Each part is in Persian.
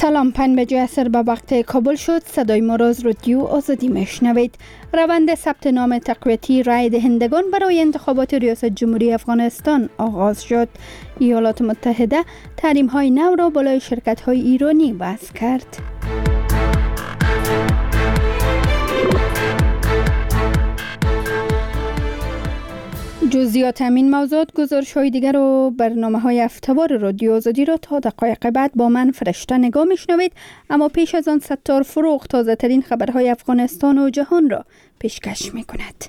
سلام، 5 عصر به وقت کابل شد. صدای ما را از رادیو آزادی میشنوید. روند ثبت نام تقویتی رای دهندگان برای انتخابات ریاست جمهوری افغانستان آغاز شد. ایالات متحده تحریم های نو را بالای شرکت های ایرانی وضع کرد. جزئیات همین موضوعات، گزارش های دیگر و برنامه های هفته‌وار رادیو آزادی را تا دقایق بعد با من فرشته نگاه میشنوید. اما پیش از آن ستار فروغ تازه ترین خبرهای افغانستان و جهان را پیشکش می کند.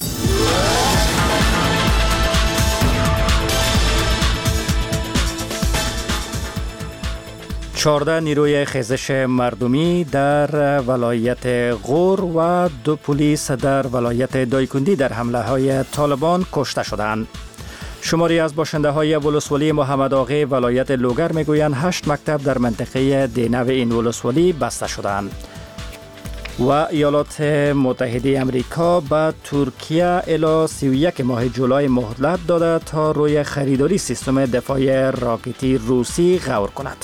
14 نیروی خیزش مردمی در ولایت غور و 2 پلیس در ولایت دایکندی در حمله های طالبان کشته شدند. شماری از باشنده های ولسوالی محمد آغا ولایت لوگر میگویند 8 مکتب در منطقه دینو این ولسوالی بسته شدند. و ایالات متحده امریکا به ترکیه الی 31 ماه جولای مهلت داده تا روی خریداری سیستم دفاع راکتی روسی غور کند.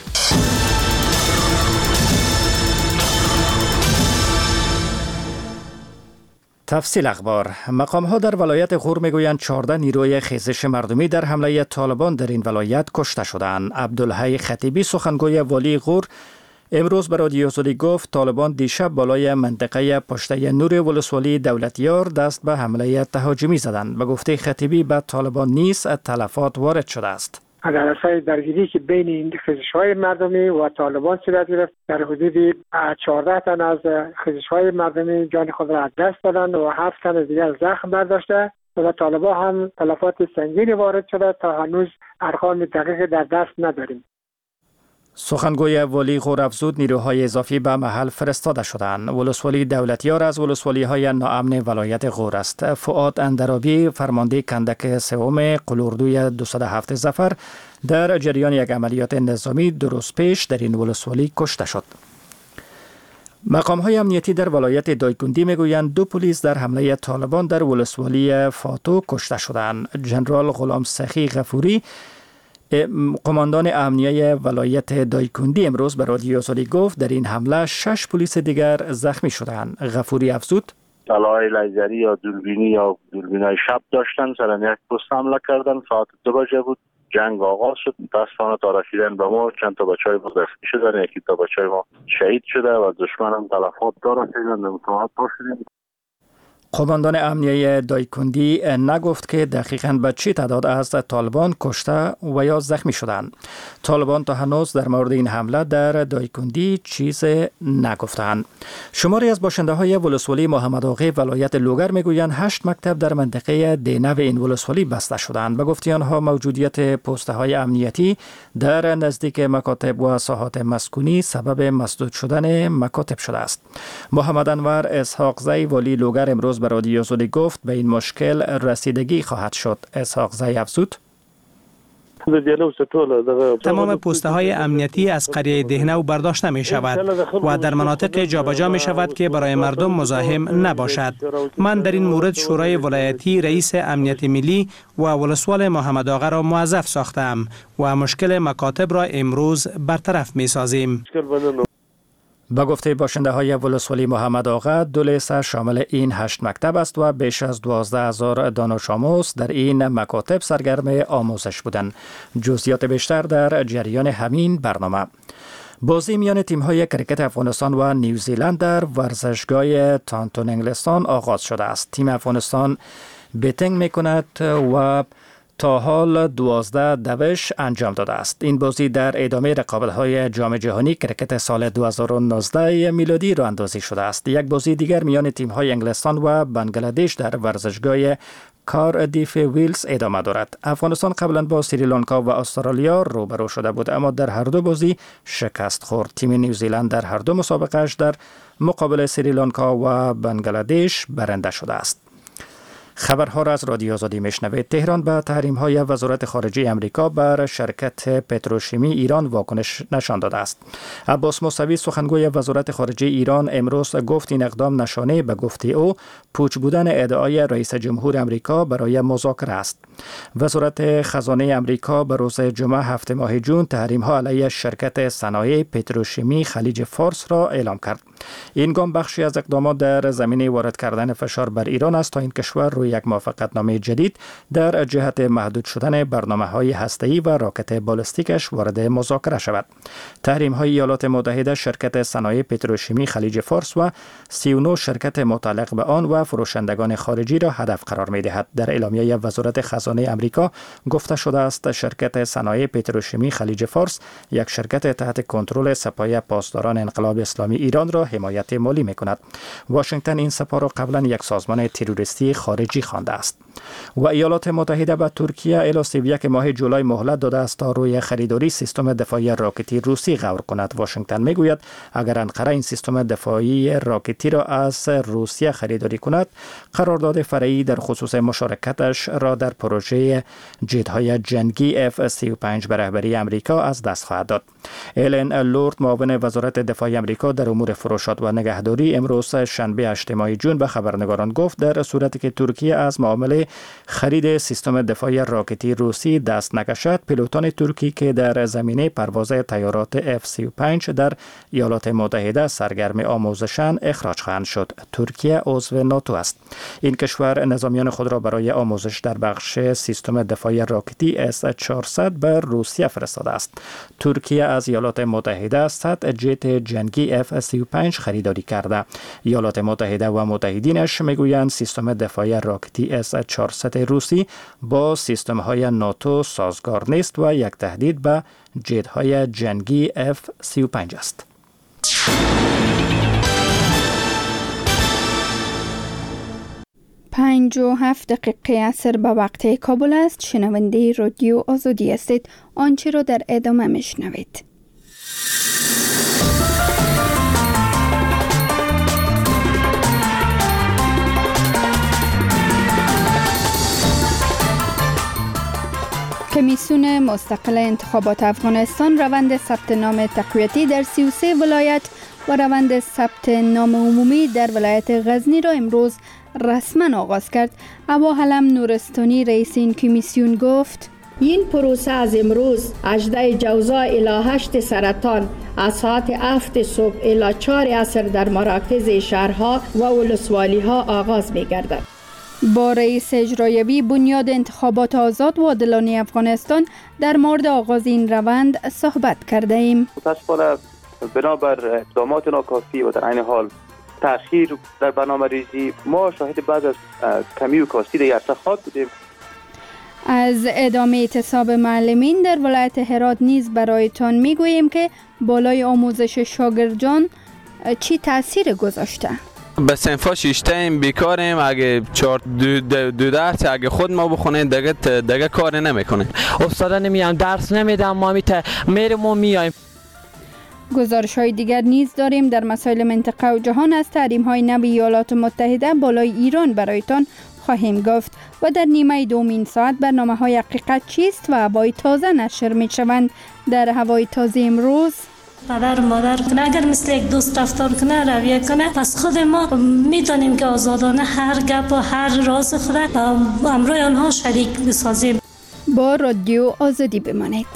تفصیل اخبار. مقام ها در ولایت غور میگویند 14 نیروی خیزش مردمی در حمله طالبان در این ولایت کشته شدند. عبدالحی خطیبی سخنگوی والی غور امروز به رادیو آزادی گفت طالبان دیشب بالای منطقه پشته نور ولسوالی دولتیار دست به حمله تهاجمی زدند. به گفته خطیبی به طالبان نیز تلفات وارد شده است. در اثر درگیری که بین این خیزش‌های مردمی و طالبان صورت گرفت، در حدود 14 تن از خیزش‌های مردمی جان خود را از دست دادند و 7 تن دیگر زخم برداشته و طالبان هم تلفات سنگینی وارد شده تا هنوز ارقام دقیق در دست نداریم. سخنگوی والی غور افزود نیروهای اضافی به محل فرستاده شدند. ولسوالی دولتیار از ولسوالی‌های ناامن ولایت غور است. فؤاد اندرابی فرمانده کندک سوم قلوردوی 207 ظفر در جریان یک عملیات نظامی 2 روز پیش در این ولسوالی کشته شد. مقام‌های امنیتی در ولایت دایکندی میگویند 2 پلیس در حمله طالبان در ولسوالی فاتو کشته شدند. ژنرال غلام سخی غفوری قماندان امنیه ولایت دایکندی امروز به رادیو آزادی گفت در این حمله 6 پلیس دیگر زخمی شدند. غفوری افزود سلاح لیزری یا دوربینای شب داشتن، سر یک پست حمله کردن. ساعت 2 بجه بود، جنگ آغاز شد. متاسفانه تا رسیدن به ما چند تا بچهای ما زخمی شدن، یکی تا بچهای ما شهید شده و دشمن هم تلفات داره. متوجه شدیم. قماندان امنیه دایکندی نگفت که دقیقاً به چه تعداد از طالبان کشته و یا زخمی شدند. طالبان تا هنوز در مورد این حمله در دایکندی چیز نگفتند. شماری از باشنده های ولسوالی محمد آغا ولایت لوگر میگویند 8 مکتب در منطقه دینو این ولسوالی بسته شدند. به گفته آنها موجودیت پست های امنیتی در نزدیک مکاتب و ساحات مسکونی سبب مسدود شدن مکاتب شده است. محمد انور اسحاق زی والی لوگر امروز به رادیو آزادی گفت به این مشکل رسیدگی خواهد شد. اسحاق زی افزود تمام پوسته های امنیتی از قریه دهنو برداشته می شود و در مناطق جابجا می شود که برای مردم مزاحم نباشد. من در این مورد شورای ولایتی رئیس امنیت ملی و ولسوال محمد آغا را موظف ساختم و مشکل مکاتب را امروز برطرف می سازیم. با گفته باشنده های ولسوالی محمد آغا 2 لیسه شامل این 8 مکتب است و بیش از 12,000 دانش آموز در این مکاتب سرگرم آموزش بودند. جزئیات بیشتر در جریان همین برنامه. بازی میان تیم‌های کرکت افغانستان و نیوزیلند در ورزشگاه تانتون انگلستان آغاز شده است. تیم افغانستان بیتینگ میکند و تا حال 12 دوش انجام داده است. این بازی در ادامه رقابت‌های جام جهانی کرکت سال 2019 میلادی راه اندازی شده است. یک بازی دیگر میان تیم‌های انگلستان و بنگلادش در ورزشگاه کاردیف ویلز ادامه دارد. افغانستان قبلا با سریلانکا و استرالیا روبرو شده بود اما در هر 2 بازی شکست خورد. تیم نیوزیلند در هر 2 مسابقه‌اش در مقابل سریلانکا و بنگلادش برنده شده است. خبرها را از رادیو آزادی میشنوید. تهران به تحریم‌های وزارت خارجه آمریکا بر شرکت پتروشیمی ایران واکنش نشان داده است. عباس موسوی سخنگوی وزارت خارجه ایران امروز گفت این اقدام نشانه به گفته او پوچ بودن ادعای رئیس جمهور آمریکا برای مذاکره است. وزارت خزانه آمریکا به روز جمعه 7 ماه جون تحریم‌ها علیه شرکت صنایع پتروشیمی خلیج فارس را اعلام کرد. این گام بخشی از اقدامات در زمینه وارد کردن فشار بر ایران است تا این کشور روی یک موافقتنامه جدید در جهت محدود شدن برنامه‌های هسته‌ای و راکت بالستیکش وارد مذاکره شود. تحریم‌های ایالات متحده شرکت صنایع پتروشیمی خلیج فارس و 39 شرکت متعلق به آن و فروشندگان خارجی را هدف قرار می‌دهد. در اعلامیه وزارت خزانه آمریکا گفته شده است شرکت صنایع پتروشیمی خلیج فارس یک شرکت تحت کنترل سپاه پاسداران انقلاب اسلامی ایران را حمایت مالی می‌کند. واشنگتن این سپاه را قبلا یک سازمان تروریستی خارجی خوانده است. و ایالات متحده به ترکیه الی 31 ماه جولای مهلت داده است تا روی خریداری سیستم دفاعی راکتی روسی غور کند. واشنگتن میگوید اگر انقره این سیستم دفاعی راکتی را از روسیه خریداری کند، قرارداد فرعی در خصوص مشارکتش را در پروژه جت‌های جنگی F-35 به رهبری آمریکا از دست خواهد داد. ایلن لورد معاون وزارت دفاع آمریکا در امور فروشات و نگهداری امروز شنبه 8 ماه جون به خبرنگاران گفت در صورتی که ترکیه از معامله خرید سیستم دفاعی راکتی روسی دست نکشد، پیلوتان ترکی که در زمینه پرواز طیارات F-35 در ایالات متحده سرگرم آموزشند اخراج خواهند شد. ترکیه عضو ناتو است. این کشور نظامیان خود را برای آموزش در بخش سیستم دفاعی راکتی S-400 به روسیه فرستاده است. ترکیه از ایالات متحده 100 جت جنگی F-35 خریداری کرده. ایالات متحده و متحدینش میگویند سیستم دفاعی راکتی S-400 روسی با سیستم های ناتو سازگار نیست و یک تهدید به جت های جنگی F-35 است. 57 دقیقه عصر به وقت کابل است. شنونده رادیو آزادی هستید. آنچه را در ادامه میشنوید. کمیسیون مستقل انتخابات افغانستان روند ثبت نام تقویتی در 33 ولایت و روند ثبت نام عمومی در ولایت غزنی را امروز رسما آغاز کرد. ابا حلم نورستانی رئیس این کمیسیون گفت این پروسه از امروز 18 جوزا الی 8 سرطان از ساعت 7 صبح الی 4 عصر در مراکز شهرها و ولسوالی‌ها آغاز می‌گردد. با رئیس اجرایی بنیاد انتخابات آزاد و عادلانه افغانستان در مورد آغاز این روند صحبت کرده ایم. متاسفانه بنابر اقدامات ناکافی و در عین حال تأخیر در برنامه‌ریزی ما شاهد بعض از کمی و کاستی در ارتخاب بودیم. از ادامه اعتصاب معلمین در ولایت هرات نیز برایتان میگوییم که بالای آموزش شاگردان چی تأثیر گذاشته؟ به صنفا شیشتیم بیکاریم. اگه دو درس اگه خود ما بخونیم دیگه کار نمیکنیم. استادا نمیان درس نمیدن، ما میریم و میایم. گزارش های دیگر نیز داریم در مسائل منطقه و جهان. از تحریم های نو ایالات متحده بالای ایران برایتان خواهیم گفت و در نیمه دومین ساعت برنامه های حقیقت چیست و هوای تازه نشر می شوند. در هوای تازه امروز پدر و مادر اگر مثل یک دوست رفتار کنه، رویه کنه، پس خود ما میتونیم که آزادانه هر گپ و هر راز خود امروی آنها شریک بسازیم. با رادیو آزادی بمانید.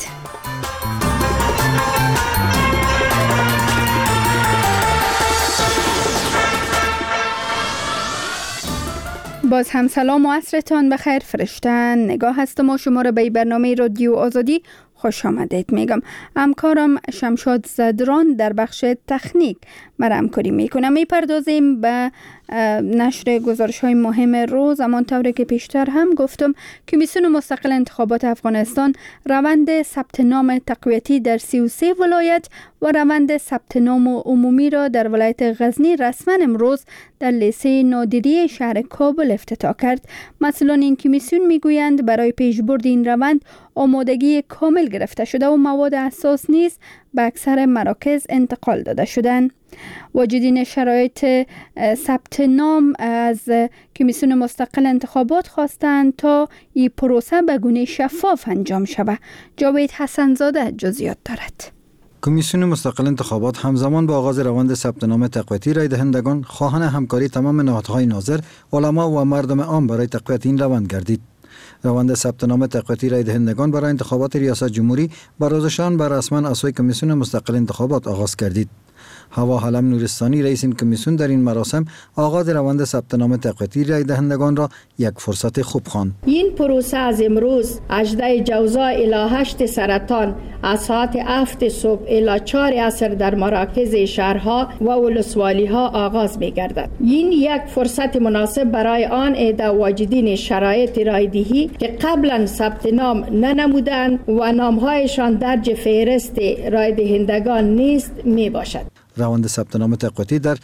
باز هم سلام و عصرتان بخیر. فرشتن نگاه هستم و شما را به برنامه رادیو آزادی خوش آمدید میگم. همکارم شمشاد زدران در بخش تکنیک مرا همکاری میکنم. میپردازیم به نشر گزارش های مهم روز. همانطور که پیشتر هم گفتم، کمیسیون مستقل انتخابات افغانستان روند ثبت نام تقویتی در 33 ولایت و روند ثبت نام عمومی را در ولایت غزنی رسما امروز در لیسه نادری شهر کابل افتتاح کرد. مسئولان این کمیسیون میگویند برای پیشبرد این روند آمادگی کامل گرفته شده و مواد اساس نیز به اکثر مراکز انتقال داده شدند. واجدین شرایط ثبت نام از کمیسیون مستقل انتخابات خواستند تا این پروسه به گونه شفاف انجام شود. جاوید حسنزاده جزئیات دارد. کمیسیون مستقل انتخابات همزمان با آغاز روند ثبت نام تقویتی رای دهندگان خواهان همکاری تمام نهادهای ناظر، علما و مردم عام برای تقویت این روند گردید. روند ثبت نام تقویتی رای دهندگان برای انتخابات ریاست جمهوری به روز شنبه رسما از سوی کمیسیون مستقل انتخابات آغاز گردید. هوا حلم نورستانی رئیس این کمیسیون در این مراسم آغاز روند ثبت نام تقویتی رای دهندگان را یک فرصت خوب خواند. این پروسه از امروز 18 جوزا الی 8 سرطان از ساعت 7 صبح الی 4 عصر در مراکز شهرها و ولسوالی‌ها آغاز می‌گردد. این یک فرصت مناسب برای آن عده واجدین شرایط رایدهی که قبلا ثبت نام ننمودند و نام‌هایشان درج فهرست رای دهندگان نیست میباشد. روند ثبت نام تقویتی در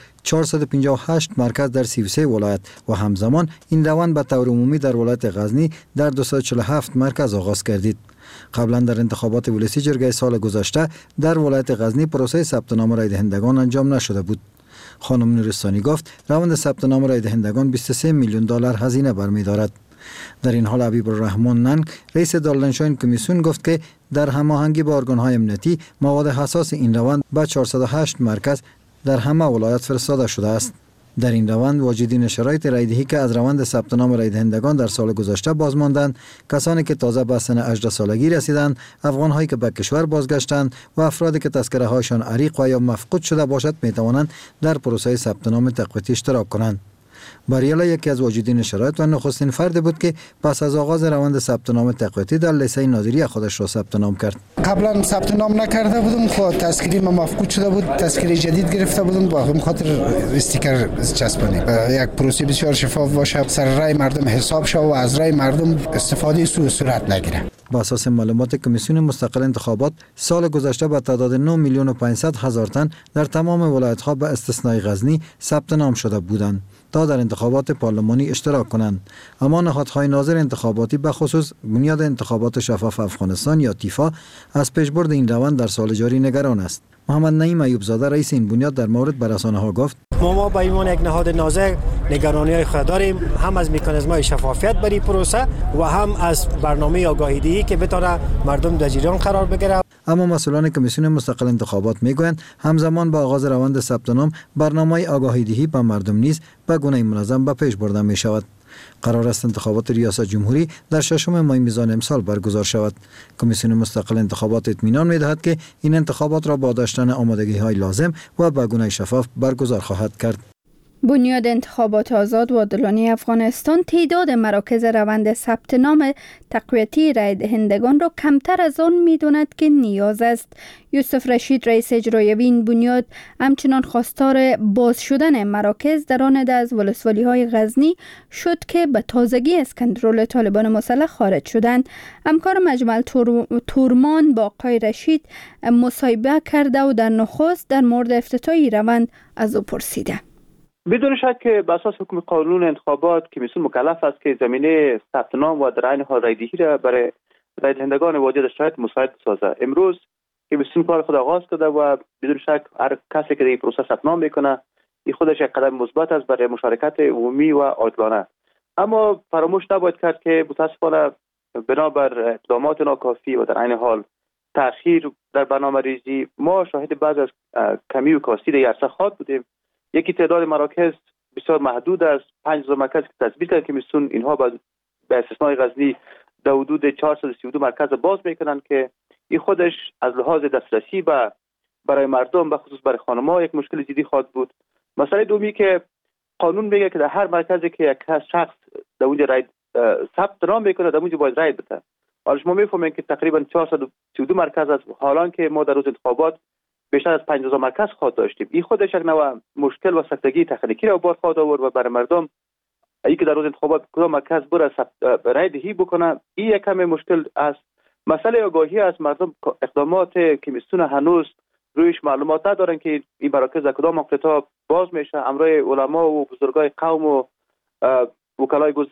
458 مرکز در 33 ولایت و همزمان این روند به طور عمومی در ولایت غزنی در 247 مرکز آغاز گردید. قبلا در انتخابات ولسی جرگه سال گذشته در ولایت غزنی پروسه ثبت نام رای دهندگان انجام نشده بود. خانم نورستانی گفت روند ثبت نام رای دهندگان 23 میلیون دلار هزینه برمی‌دارد. در این حال حبیب الرحمن ننگ رئیس دارالانشاء کمیسیون گفت که در هماهنگی با ارگان‌های امنیتی مواد حساس این روند به 408 مرکز در همه ولایات فرستاده شده است. در این روند واجدین شرایط رایدهی که از روند ثبت نام رای دهندگان در سال گذشته باز ماندند، کسانی که تازه به سن 18 سالگی رسیدند، افغان‌هایی که به کشور بازگشتند و افرادی که تذکره هایشان عریق و یا مفقود شده باشد می توانند در پروسه ثبت نام تقویتی اشتراک کنند. باریالا یکی از واجدین شرایط و نخستین فرد بود که پس از آغاز روند ثبت نام تقویتی در لیسه ناظری خودش را ثبت نام کرد. قبلا ثبت نام نکرده بودم، خود تذکری ما مفقود شده بود، تذکری جدید گرفته بودم، با هم خاطر استیکر چسبانی. یک پروسه بسیار شفاف باشه، سر رای مردم حساب شه و از رای مردم استفاده سوء صورت نگیره. با اساس معلومات کمیسیون مستقل انتخابات سال گذشته به تعداد 9 میلیون و 500 هزار تن در تمام ولایت‌ها به استثنای غزنی ثبت نام شده بودند تا در انتخابات پارلمانی اشتراک کنند. اما نهادهای ناظر انتخاباتی به خصوص بنیاد انتخابات شفاف افغانستان یا تیفا از پیشبرد این روند در سال جاری نگران است. محمد نعیم ایوب زاده رئیس این بنیاد در مورد به رسانه‌ها گفت: ما به عنوان یک نهاد ناظر نگرانی‌های خود داریم، هم از مکانیزم‌های شفافیت برای پروسه و هم از برنامه آگاهی‌دهی که بتونه مردم در جریان قرار بگیره. اما مسئولان کمیسیون مستقل انتخابات میگویند همزمان با آغاز روند ثبت نام برنامه آگاهی‌دهی به مردم نیز به گونه منظم به پیش برده می شود. قرار است انتخابات ریاست جمهوری در 6 ماه میزان امسال برگزار شود. کمیسیون مستقل انتخابات اطمینان می‌دهد که این انتخابات را با داشتن آمادگی‌های لازم و به گونه شفاف برگزار خواهد کرد. بنیاد انتخابات آزاد و عادلانه افغانستان تعداد مراکز روند ثبت نام تقویتی رای دهندگان را کمتر از آن می‌داند که نیاز است. یوسف رشید رئیس اجرایی این بنیاد همچنان خواستار باز شدن مراکز در آن از ولسوالی‌های غزنی شد که به تازگی از کنترل طالبان مسلح خارج شدند. همکار مجمل تورمان با آقای رشید مصاحبه کرده و در نخست در مورد افتتاحی روند از او پرسیده. بدون شک که به اساس حکم قانون انتخابات کمیسیون مکلف است که زمینه ثبت نام و در عین حال رایدهی را برای رای دهندگان واجد شرایط مساعد بسازد. امروز کمیسیون کار خود آغاز کرده و بدون شک هر کسی که در این پروسه ثبت نام میکنه این خودش یک قدم مثبت است برای مشارکت عمومی و عادلانه. اما فراموش نباید کرد که متاسفانه بنابر اقدامات ناکافی و در عین حال تأخیر در برنامه‌ریزی ما شاهد بعض از کمی و کاستی در ارسخات بودیم. یکی تعداد مراکز بسیار محدود است. 5000 مرکز که تثبیت کرد کمیسیون، اینها به استثنای غزنی در حدود 432 مرکز باز میکنند که این خودش از لحاظ دسترسی برای مردم به خصوص برای خانم‌ها یک مشکل جدی خواهد بود. مسئله دومی که قانون میگه که در هر مرکزی که یک شخص در اونجا رای ثبت نام میکنه در اونجا باید رای بده. حالا شما میفهمین که تقریبا 432 مرکز است، حالان که ما در روز انتخابات بیشتر از 5000 مرکز خود داشتیم. این خودش یک نوع مشکل و سختگی تکنیکی را بار خواهد آورد و برای مردم ای که در روز انتخابات کدام مرکز بره رای دهی بکنه این یک کم مشکل است. مسئله آگاهی از مردم، اقدامات کمیسیون هنوز رویش معلومات ندارن که این مراکز در کدام موقعیت‌ها باز میشه. امرای علما و بزرگای قوم و وکلای گذر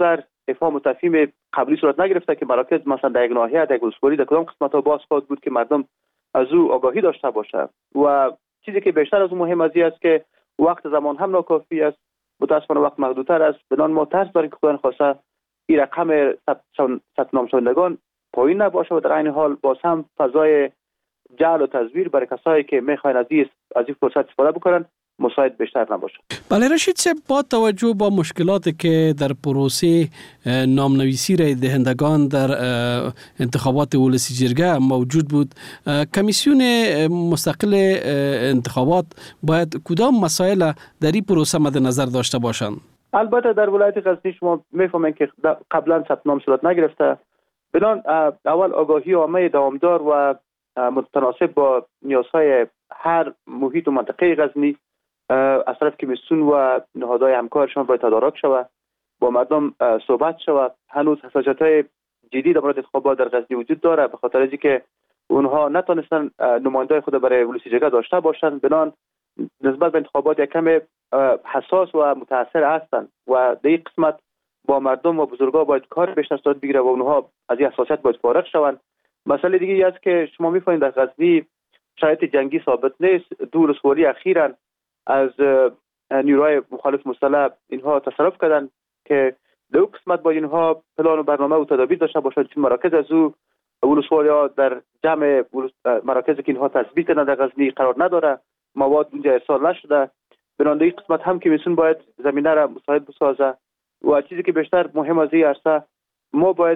افهام و تفهیم قبلی صورت نگرفته که مراکز مثلا در یک ناحیه، در یک ولسوالی، در کدام قسمت‌ها باز خواهد بود که مردم از او آگاهی داشته باشه. و چیزی که بیشتر از مهم از این است که وقت زمان هم ناکافی است، متاسفانه وقت محدودتر است. بنابراین ما ترس داریم که خدای نخواسته این رقم ثبت نام شوندگان پایین نباشه و در عین حال باز هم فضای جعل و تزویر برای کسایی که میخواین از این فرصت استفاده بکنن مساعد بیشتر نباشه. بله رشید صاحب، با توجه با مشکلاتی که در پروسه نامنویسی رای دهندگان در انتخابات ولسی جرگه موجود بود، کمیسیون مستقل انتخابات باید کدام مسائل در این پروسه مد نظر داشته باشند؟ البته در ولایت غزنی شما میفهمین که قبلا ثبت نام صورت نگرفته. بنان اول آگاهی عامه دوامدار و متناسب با نیازهای هر محیط و منطقه غزنی از طرف کمیسیون و نهادهای همکارشان باید تدارک شود، با مردم صحبت شود. هنوز حساسیت‌های جدی در مورد انتخابات در غزنی وجود داره، به خاطر اینکه اونها نتونستن نمایندای خود برای ولسی جرگه داشته باشند. بنان نسبت به انتخابات یک کم حساس و متاثر هستند و در این قسمت با مردم و بزرگا باید کار بیشتر صورت بگیره و اونها از این حساسیت باید فارغ شوند. مسئله دیگه است که شما می‌فهمید در غزنی شرایط جنگی ثابت نیست. دو ولسوالی اخیراً از نیروهای مخالف مسلح اینها تصرف کردن که در اون قسمت با اینها پلان و برنامه و تدابیر داشته باشند. چون مراکز از او ولسوالی‌ها در جمع مراکزی که اینها تثبیت کردن در غزنی قرار نداره، مواد اونجا ارسال نشده. بنابراین این قسمت هم که میسون باید زمینه را مساعد بسازه. و چیزی که بیشتر مهم از این است، ما باید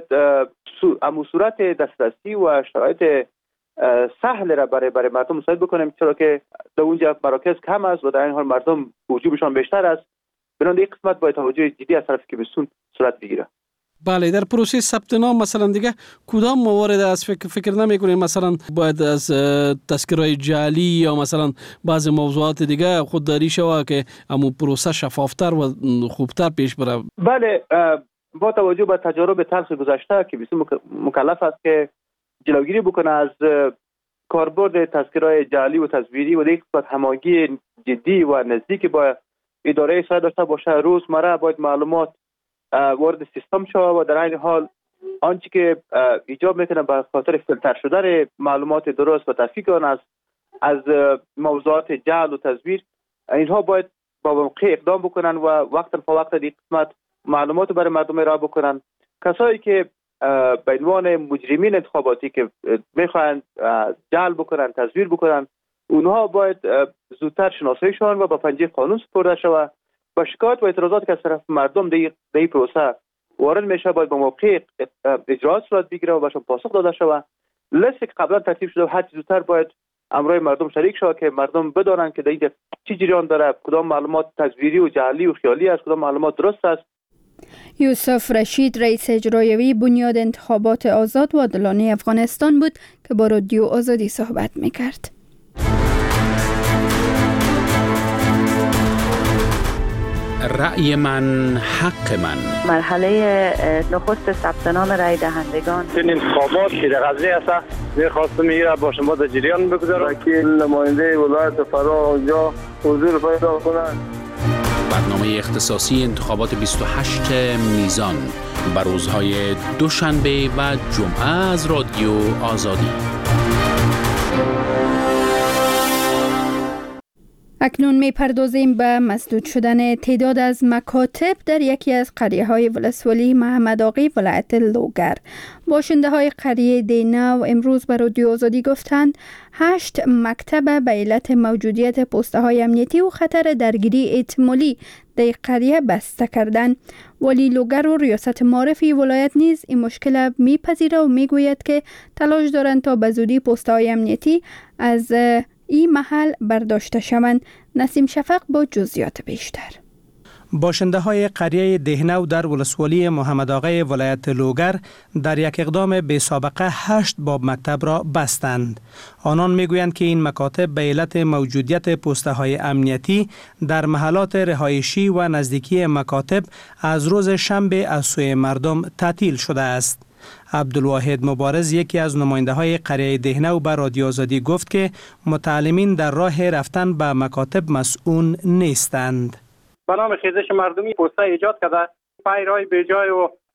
صورت دسترسی و شرایط سهل را برای مردم مساعد بکنیم، چرا که در اونجا مراکز کم است و در این حال مردم وجوبشان بیشتر است. بنابراین این قسمت باید توجه جدی از طرف کمیسیون صورت بگیره. بله، در پروسه ثبت نام مثلا دیگه کدام موارد از فکر نمی‌کنید مثلا باید از تذکره‌های جعلی یا مثلا بعض موضوعات دیگه خودداری شوه که همون پروسه شفافتر و خوبتر پیش بره؟ بله، با توجه به تجارب تلخ گذشته که کمیسیون مکلف است که جلوگیری بکنه از کاربرد تذکره‌های جعلی و تزویری و یک قسمت هماهنگی جدی و نزدیک با اداره سایه داشته باشه. روزمره باید معلومات وارد سیستم شود و در این حال آنچه که ایجاب میکنه به خاطر فیلتر شدن معلومات درست و تفکیک آن از موضوعات جعل و تزویر، اینها باید با موقع اقدام بکنن و وقتا فوقت این قسمت معلومات برای مردم ارائه بکنن. کسایی که به عنوان مجرمین انتخاباتی که میخواهند جعل بکنن، تزویر بکنن، اونها باید زودتر شناساییشان و با پنجه قانون سپرده شود و شکایت و اعتراضات که از طرف مردم در این پروسه وارد میشه باید با موقع اجراات صورت بگیره و بهشون پاسخ داده شود. لیستی که قبلا ترتیب شده هر چه زودتر باید امروی مردم شریک شود که مردم بدانند که در اینجا چی جریان داره، کدام معلومات تزویری و جعلی و خیالی است، کدام معلومات درست است. یوسف رشید رئیس اجرایی بنیاد انتخابات آزاد و عادلانه افغانستان بود که با رادیو آزادی صحبت میکرد. رأی من حق من. مرحله نخست ثبت نام رای دهندگان. این انتخابات که در غزنی است می‌خواستم میره با شما در جریان بگذارم که نماینده ولایت فرا اونجا حضور پیدا کنند. برنامه اختصاصی انتخابات 28 میزان بر روزهای دوشنبه و جمعه از رادیو آزادی. اکنون می‌پردازیم به مسدود شدن تعداد از مکاتب در یکی از قریه‌های ولسوالی محمد آقی ولایت لوگر. باشنده‌های قریه دینو امروز به رادیو آزادی گفتند 8 مکتب به علت موجودیت پست‌های امنیتی و خطر درگیری احتمالی در قریه بسته کردند. ولی لوگر و ریاست معارفی ولایت نیز این مشکل می‌پذیره و می‌گوید که تلاش دارند تا به زودی پست‌های امنیتی از این محل برداشته شوند. نسیم شفق با جزئیات بیشتر. باشنده های قریه دهنو در ولسوالی محمد آقای ولایت لوگر در یک اقدام بی سابقه 8 باب مکتب را بستند. آنان میگویند که این مکاتب به علت موجودیت پسته های امنیتی در محلات رهایشی و نزدیکی مکاتب از روز شنبه از سوی مردم تعطیل شده است. عبدالواحد مبارز یکی از نماینده های قریه دهنو به رادیو آزادی گفت که متعلمین در راه رفتن به مکاتب مسئول نیستند. به نام خیزش مردمی پسته ایجاد کرده پیرای بیجای و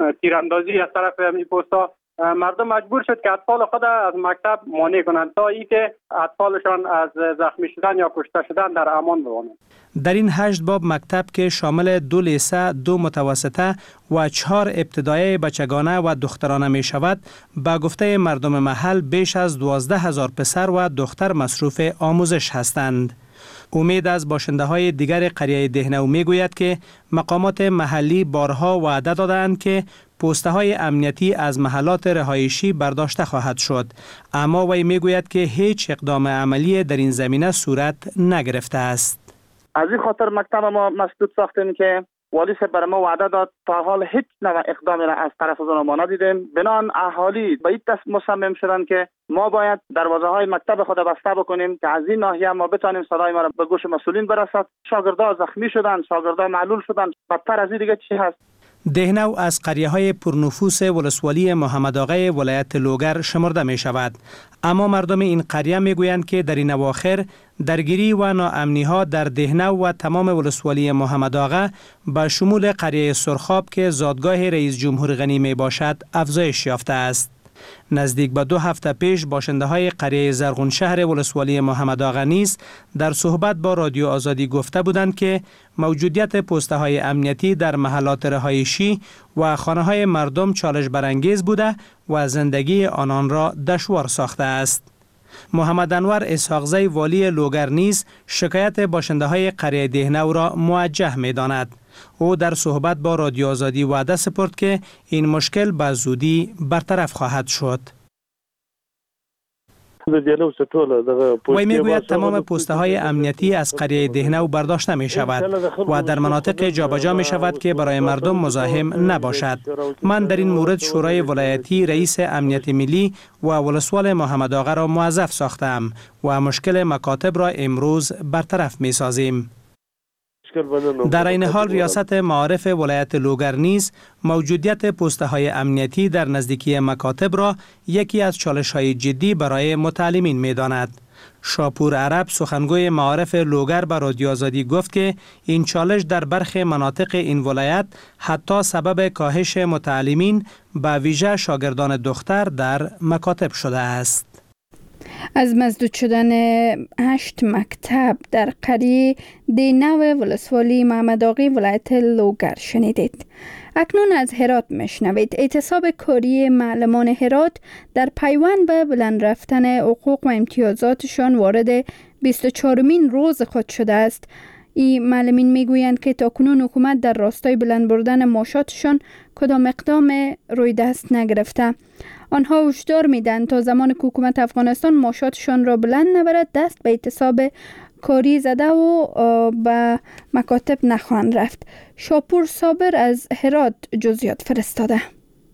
تیراندازی از طرف این پست‌ها مردم مجبور شد که اطفال خود از مکتب مانع کنند تا اینکه اطفالشان از زخمی شدن یا کشته شدن در امان بمانند. در این 8 باب مکتب که شامل 2 لیسه، 2 متوسطه و 4 ابتدایی بچگانه و دخترانه می شود، با گفته مردم محل بیش از 12,000 پسر و دختر مصروف آموزش هستند. امید از باشنده های دیگر قریه دهنو می گوید که مقامات محلی بارها وعده دادند که پوسته های امنیتی از محلات رهایشی برداشته خواهد شد، اما وی می گوید که هیچ اقدام عملی در این زمینه صورت نگرفته است. از این خاطر مکتب ما مسدود ساختیم که والی صاحب برای ما وعده داد، تا حال هیچ نوع اقدامی را از طرف از ما ندیدیم. بنان اهالی به این مصمم شدن که ما باید دروازه های مکتب خود بسته بکنیم که از این ناحیه ما بتانیم صدای ما را به گوش مسئولین برسد. شاگردان زخمی شدن، شاگردان معلول شدن، بدتر از این دیگه چی هست؟ دهنو از قریه های پرنفوس ولسوالی محمد آقای ولایت لوگر شمرده می شود، اما مردم این قریه می گویند که در این اواخر درگیری و ناامنی ها در دهنو و تمام ولسوالی محمد آقا با شمول قریه سرخاب که زادگاه رئیس جمهور غنی می باشد افزایش یافته است. نزدیک به 2 هفته پیش باشنده های قریه زرغون شهر ولسوالی محمد آقا نیز در صحبت با رادیو آزادی گفته بودند که موجودیت پوسته های امنیتی در محلات رهایشی و خانه های مردم چالش برانگیز بوده و زندگی آنان را دشوار ساخته است. محمد انور اسحاقزی والی لوگر نیز شکایت باشنده های قریه دهنو را موجه می داند. او در صحبت با رادیو آزادی وعده سپرد که این مشکل به زودی برطرف خواهد شد. وی میگوید تمام پوسته های امنیتی از قریه دهنو برداشته می شود و در مناطق جابجا می شود که برای مردم مزاحم نباشد. من در این مورد شورای ولایتی، رئیس امنیت ملی و ولسوال محمد آقا را موظف ساختم و مشکل مکاتب را امروز برطرف می سازیم. در این حال ریاست معارف ولایت لوگر نیز موجودیت پوسته های امنیتی در نزدیکی مکاتب را یکی از چالش های جدی برای متعلمین می داند. شاپور عرب سخنگوی معارف لوگر به رادیو آزادی گفت که این چالش در برخی مناطق این ولایت حتی سبب کاهش متعلمین به ویژه شاگردان دختر در مکاتب شده است. از مسدود شدن 8 مکتب در قریه دهنو ولسوالی محمد آقای ولایت لوگر شنیدید. اکنون از هرات میشنوید. اعتصاب کاری معلمان هرات در پیوند به بلند رفتن حقوق و امتیازاتشان وارد 24مین روز خود شده است. این معلمین میگویند که تاکنون حکومت در راستای بلند بردن معاشاتشان کدام اقدام روی دست نگرفته. آنها هشدار میدن تا زمان که حکومت افغانستان معاشاتشان را بلند نبرد دست به اعتصاب کاری زده و به مکاتب نخواهند رفت. شاپور صابر از هرات جزئیات فرستاده.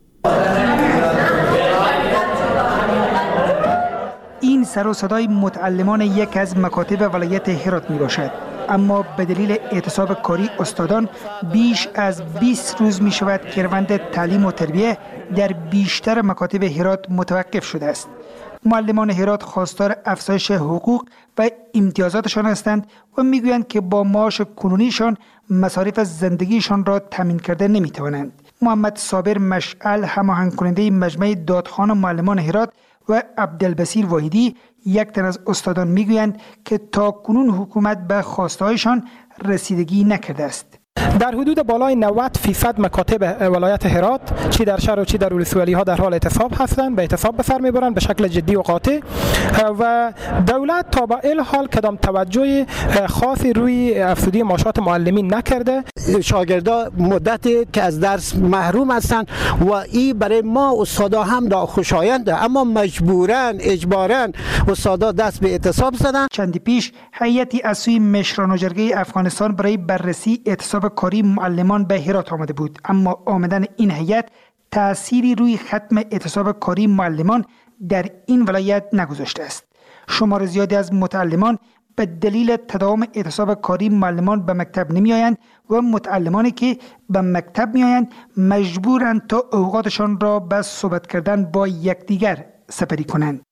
این سر و صدای متعلمان یک از مکاتب ولایت هرات می باشد، اما به دلیل اعتصاب کاری استادان بیش از 20 روز می شود که روند تعلیم و تربیه در بیشتر مکاتب هرات متوقف شده است. معلمان هرات خواستار افزایش حقوق و امتیازاتشان هستند و میگویند که با معاش کنونیشان مصارف زندگیشان را تامین کرده نمیتوانند. محمد صابر مشعل هماهنگ کننده مجمع دادخوان معلمان هرات و عبدالبصیر واحدی یک تن از استادان میگویند که تا کنون حکومت به خواستهایشان رسیدگی نکرده است. در حدود بالای 90% مکاتب ولایت هرات چی در شهر و چی در ولسوالی ها در حال اعتصاب هستند، به اعتصاب به سر میبرند به شکل جدی و قاطع و دولت تا به این حال کدام توجه خاصی روی افزودی معاشات معلمین نکرده. شاگردا مدتی که از درس محروم هستند و این برای ما استادا هم خوشاینده، اما مجبورن اجبارا استادا دست به اعتصاب زدن. چندی پیش هیئتی از سوی مشران و جرگه افغانستان برای بررسی اعتصاب کاری معلمان به هرات آمده بود، اما آمدن این هیئت تأثیری روی ختم اعتصاب کاری معلمان در این ولایت نگذاشته است. شمار زیادی از متعلمان به دلیل تداوم اعتصاب کاری معلمان به مکتب نمی آیند و متعلمانی که به مکتب می آیند مجبورند تا اوقاتشان را به صحبت کردن با یکدیگر سپری کنند.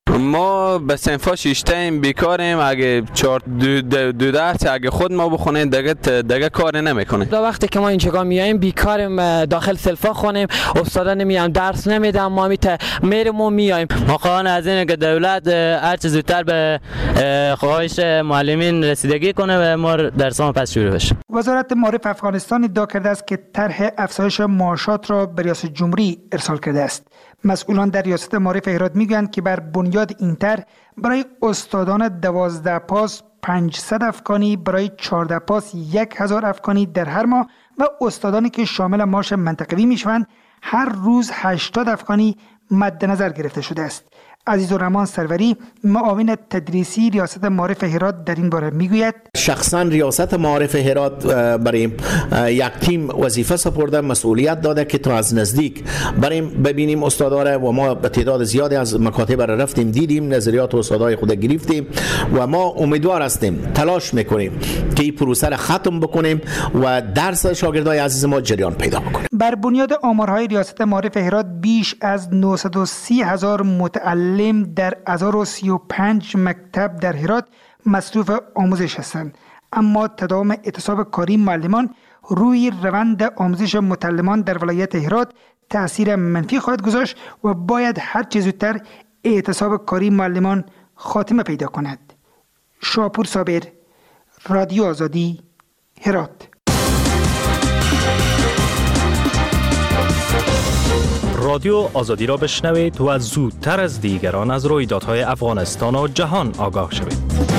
ما به صنفا شیشتیم بیکاریم. اگه دو درس اگه خود ما بخونیم دیگه کار نمیکنه. تا وقتی که ما اینجا میایم بیکاریم، داخل صنفا خونیم، استادا نمیان درس نمیدن، ما میریم و میایم. ما خواهان از اینه که دولت هر چه زودتر به خواهش معلمین رسیدگی کنه و ما درسامون پس شروع بشه. وزارت معارف افغانستان ادعا کرده است که طرح افزایش معاشات را به ریاست جمهوری ارسال کرده است. مسئولان در ریاست معارف هرات میگویند که بر بنیاد این طرح برای استادان 12 پاس 500 افغانی، برای 14 پاس 1000 افغانی در هر ماه و استادانی که شامل معاش منطقوی میشوند هر روز 80 افغانی مد نظر گرفته شده است. عزیزالرحمن سروری، معاون تدریسی ریاست معارف هرات، در این باره میگوید شخصا ریاست معارف هرات برای یک تیم وظیفه سپرده، مسئولیت داده که تا از نزدیک بریم ببینیم استادا و ما به تعداد زیادی از مکاتب را رفتیم دیدیم، نظریات استادای خود گرفتیم و ما امیدوار هستیم، تلاش میکنیم که این پروسه را ختم بکنیم و درس شاگردای عزیز ما جریان پیدا بکنه. بر بنیاد آمارهای ریاست معارف هرات بیش از 930,000 متعلم در 1035 مکتب در هرات مصروف آموزش هستند، اما تداوم اعتصاب کاری معلمان روی روند آموزش متعلمان در ولایت هرات تأثیر منفی خواهد گذاشت و باید هر چه زودتر اعتصاب کاری معلمان خاتمه پیدا کند. شاپور صابر، رادیو آزادی، هرات. رادیو آزادی را بشنوید و زودتر از دیگران از رویدادهای افغانستان و جهان آگاه شوید.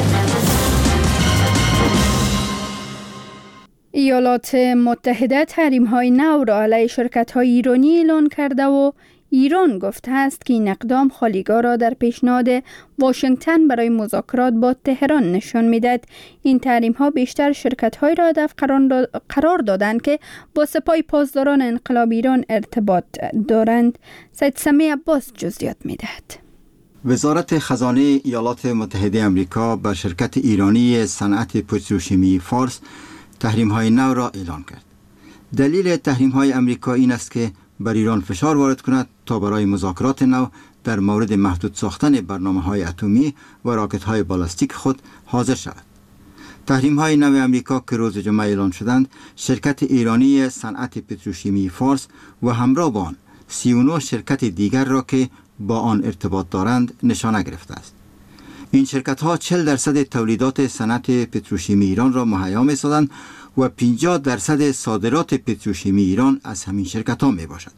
ایالات متحده تحریم‌های نو را علیه شرکت‌های ایرانی اعلان کرده و ایران گفته است که این اقدام خالیگاه را در پیشنهاد واشنگتن برای مذاکرات با تهران نشان می‌دهد. این تحریم‌ها بیشتر شرکت‌های را هدف قرار دادند که با سپاه پاسداران انقلاب ایران ارتباط دارند. سید سمیع عباس جزئیات می‌دهد. وزارت خزانه ایالات متحده آمریکا بر شرکت ایرانی صنعت پتروشیمی فارس تحریم‌های نو را اعلان کرد. دلیل تحریم‌های آمریکا این است که بر ایران فشار وارد کند تا برای مذاکرات نو در مورد محدود ساختن برنامه‌های اتمی و راکت‌های بالستیک خود حاضر شود. تحریم‌های نو آمریکا که روز جمعه اعلان شدند، شرکت ایرانی صنعت پتروشیمی فارس و همراه با آن 39 شرکت دیگر را که با آن ارتباط دارند نشانه گرفته است. این شرکت‌ها 40% تولیدات صنعت پتروشیمی ایران را مهیا می‌سازند و 50% صادرات پتروشیمی ایران از همین شرکت‌ها میباشد.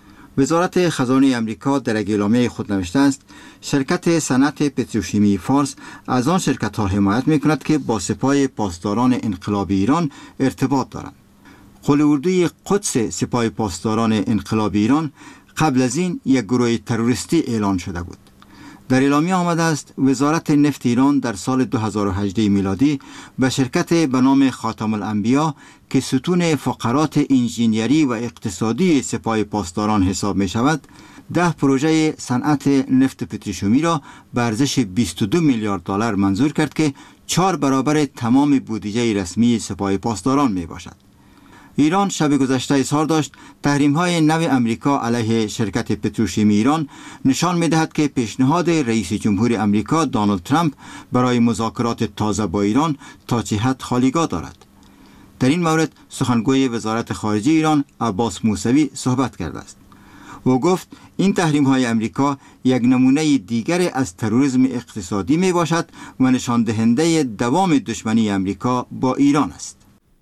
وزارت خزانه آمریکا در اعلامیه خود نوشته است شرکت صنعت پتروشیمی فارس از آن شرکت‌ها حمایت می‌کند که با سپاه پاسداران انقلابی ایران ارتباط دارند. قول اردوی قدس سپاه پاسداران انقلابی ایران قبل از این یک گروه تروریستی اعلان شده بود. در اعلامیه آمده است وزارت نفت ایران در سال 2018 میلادی به شرکت به نام خاتم الانبیا که ستون فقرات انجینیری و اقتصادی سپاه پاسداران حساب می شود 10 پروژه صنعت نفت پتروشیمی را به ارزش 22 میلیارد دلار منظور کرد که 4 برابر تمام بودجه رسمی سپاه پاسداران می باشد. ایران شب گذشته اظهار داشت تحریم‌های نو آمریکا علیه شرکت پتروشیمی ایران نشان می‌دهد که پیشنهاد رئیس جمهور آمریکا دونالد ترامپ برای مذاکرات تازه با ایران تا چه حد خالیگاه دارد. در این مورد سخنگوی وزارت خارجه ایران عباس موسوی صحبت کرده است. او گفت این تحریم‌های آمریکا یک نمونه دیگر از تروریسم اقتصادی میباشد و نشان دهنده دوام دشمنی آمریکا با ایران است.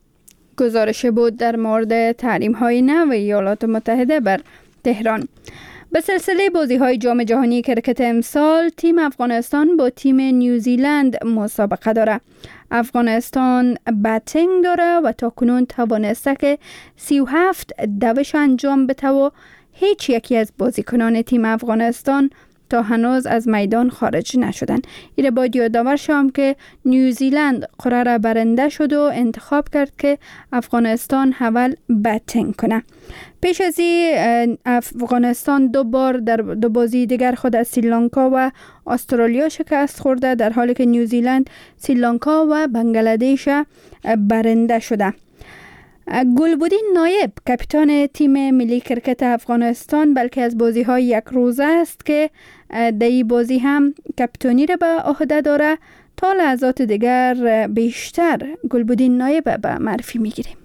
گزارش بود در مورد تحریم‌های نو ایالات متحده بر تهران. به سلسله بازی‌های جام جهانی کرکت امسال تیم افغانستان با تیم نیوزیلند مسابقه داره. افغانستان بتینگ داره و تاکنون توانسته که 37 دوش انجام بده و هیچ یکی از بازیکنان تیم افغانستان تا هنوز از میدان خارج نشدن. ایره باید یادآور شوم که نیوزیلند قرار برنده شد و انتخاب کرد که افغانستان اول بتینگ کنه. پیش از این افغانستان 2 بار در 2 بازی دیگر خود از سریلانکا و استرالیا شکست خورده، در حالی که نیوزیلند، سریلانکا و بنگلادش برنده شده. گلبدین نایب کاپیتان تیم ملی کرکت افغانستان بلکه از بازی‌های یک روزه است که در این بازی هم کاپیتانی را به عهده داره. تا لحظات دیگر بیشتر گلبدین نایب به معرفی میگیریم.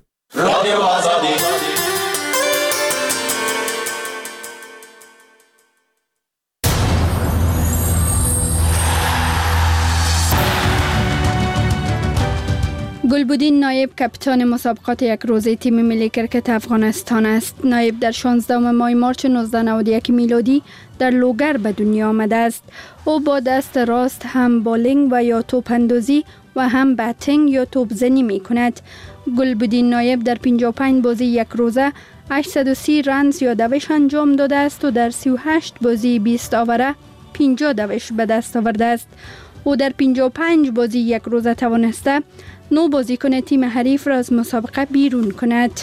گلبدین نایب کاپیتان مسابقات یک روزه تیم ملی کرکت افغانستان است. نایب در 16 ماه مارچ 1991 میلادی در لوگر به دنیا آمده است. او با دست راست هم بالینگ و یا توپ اندازی و هم باتینگ یا توپ زنی می کند. گلبدین نایب در 55 بازی یک روزه 830 رنز یا دوش انجام داده است و در 38 بازی 20 آوره 50 دوش به دست آورده است. او در 55 بازی یک روزه توانسته 9 بازیکن تیم حریف را از مسابقه بیرون کند.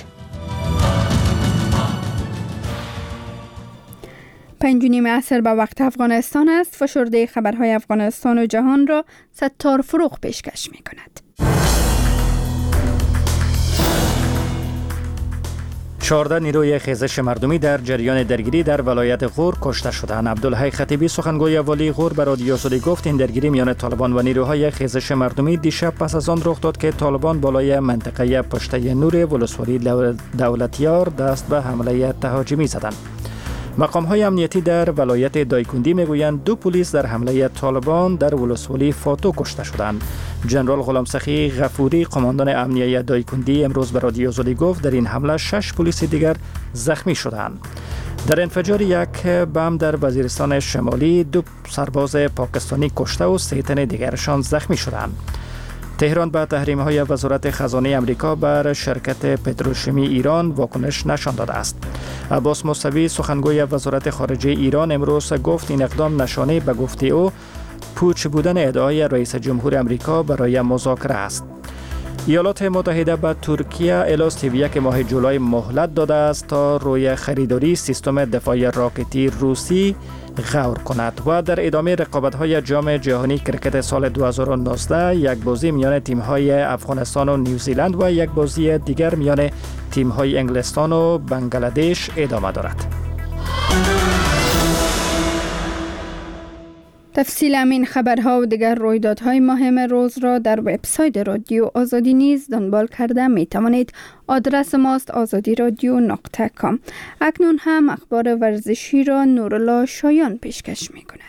5:30 عصر به وقت افغانستان است. فشرده خبرهای افغانستان و جهان را ستار فروغ پیشکش می کند. 14 نیروی خیزش مردمی در جریان درگیری در ولایت غور کشته شدند. عبدالحی خطیبی سخنگوی والی غور به رادیو آزادی گفت این درگیری میان طالبان و نیروهای خیزش مردمی دیشب پس از آن رخ داد که طالبان بالای منطقه پشته نور ولسوالی دولتیار دست به حمله تهاجمی زدند. مقام‌های امنیتی در ولایت دایکندی میگویند 2 پلیس در حمله طالبان در ولسوالی فاتو کشته شدند. جنرال غلام سخی غفوری قماندان امنیه دایکندی امروز به رادیو آزادی گفت در این حمله 6 پلیس دیگر زخمی شدند. در انفجار یک بم در وزیرستان شمالی 2 سرباز پاکستانی کشته و 3 تن دیگرشان زخمی شدند. تهران به تحریم‌های وزارت خزانه امریکا بر شرکت پتروشیمی ایران واکنش نشان داده است. عباس موسوی سخنگوی وزارت خارجه ایران امروز گفت این اقدام نشانه به گفته او پوچ بودن ادعای رئیس جمهور امریکا برای مذاکره است. ایالات متحده به ترکیه الی 31 ماه جولای مهلت داده است تا روی خریداری سیستم دفاع راکتی روسی غور کند و در ادامه رقابت‌های جام جهانی کرکت سال 2019 یک بازی میان تیم‌های افغانستان و نیوزیلند و یک بازی دیگر میان تیم‌های انگلستان و بنگلادش ادامه دارد. تفصیل همین خبرها و دیگر رویدادهای مهم روز را در وبسایت رادیو آزادی نیز دنبال کرده می توانید. آدرس ماست azadiradyo.com. اکنون هم اخبار ورزشی را نورالله شایان پیشکش می کند.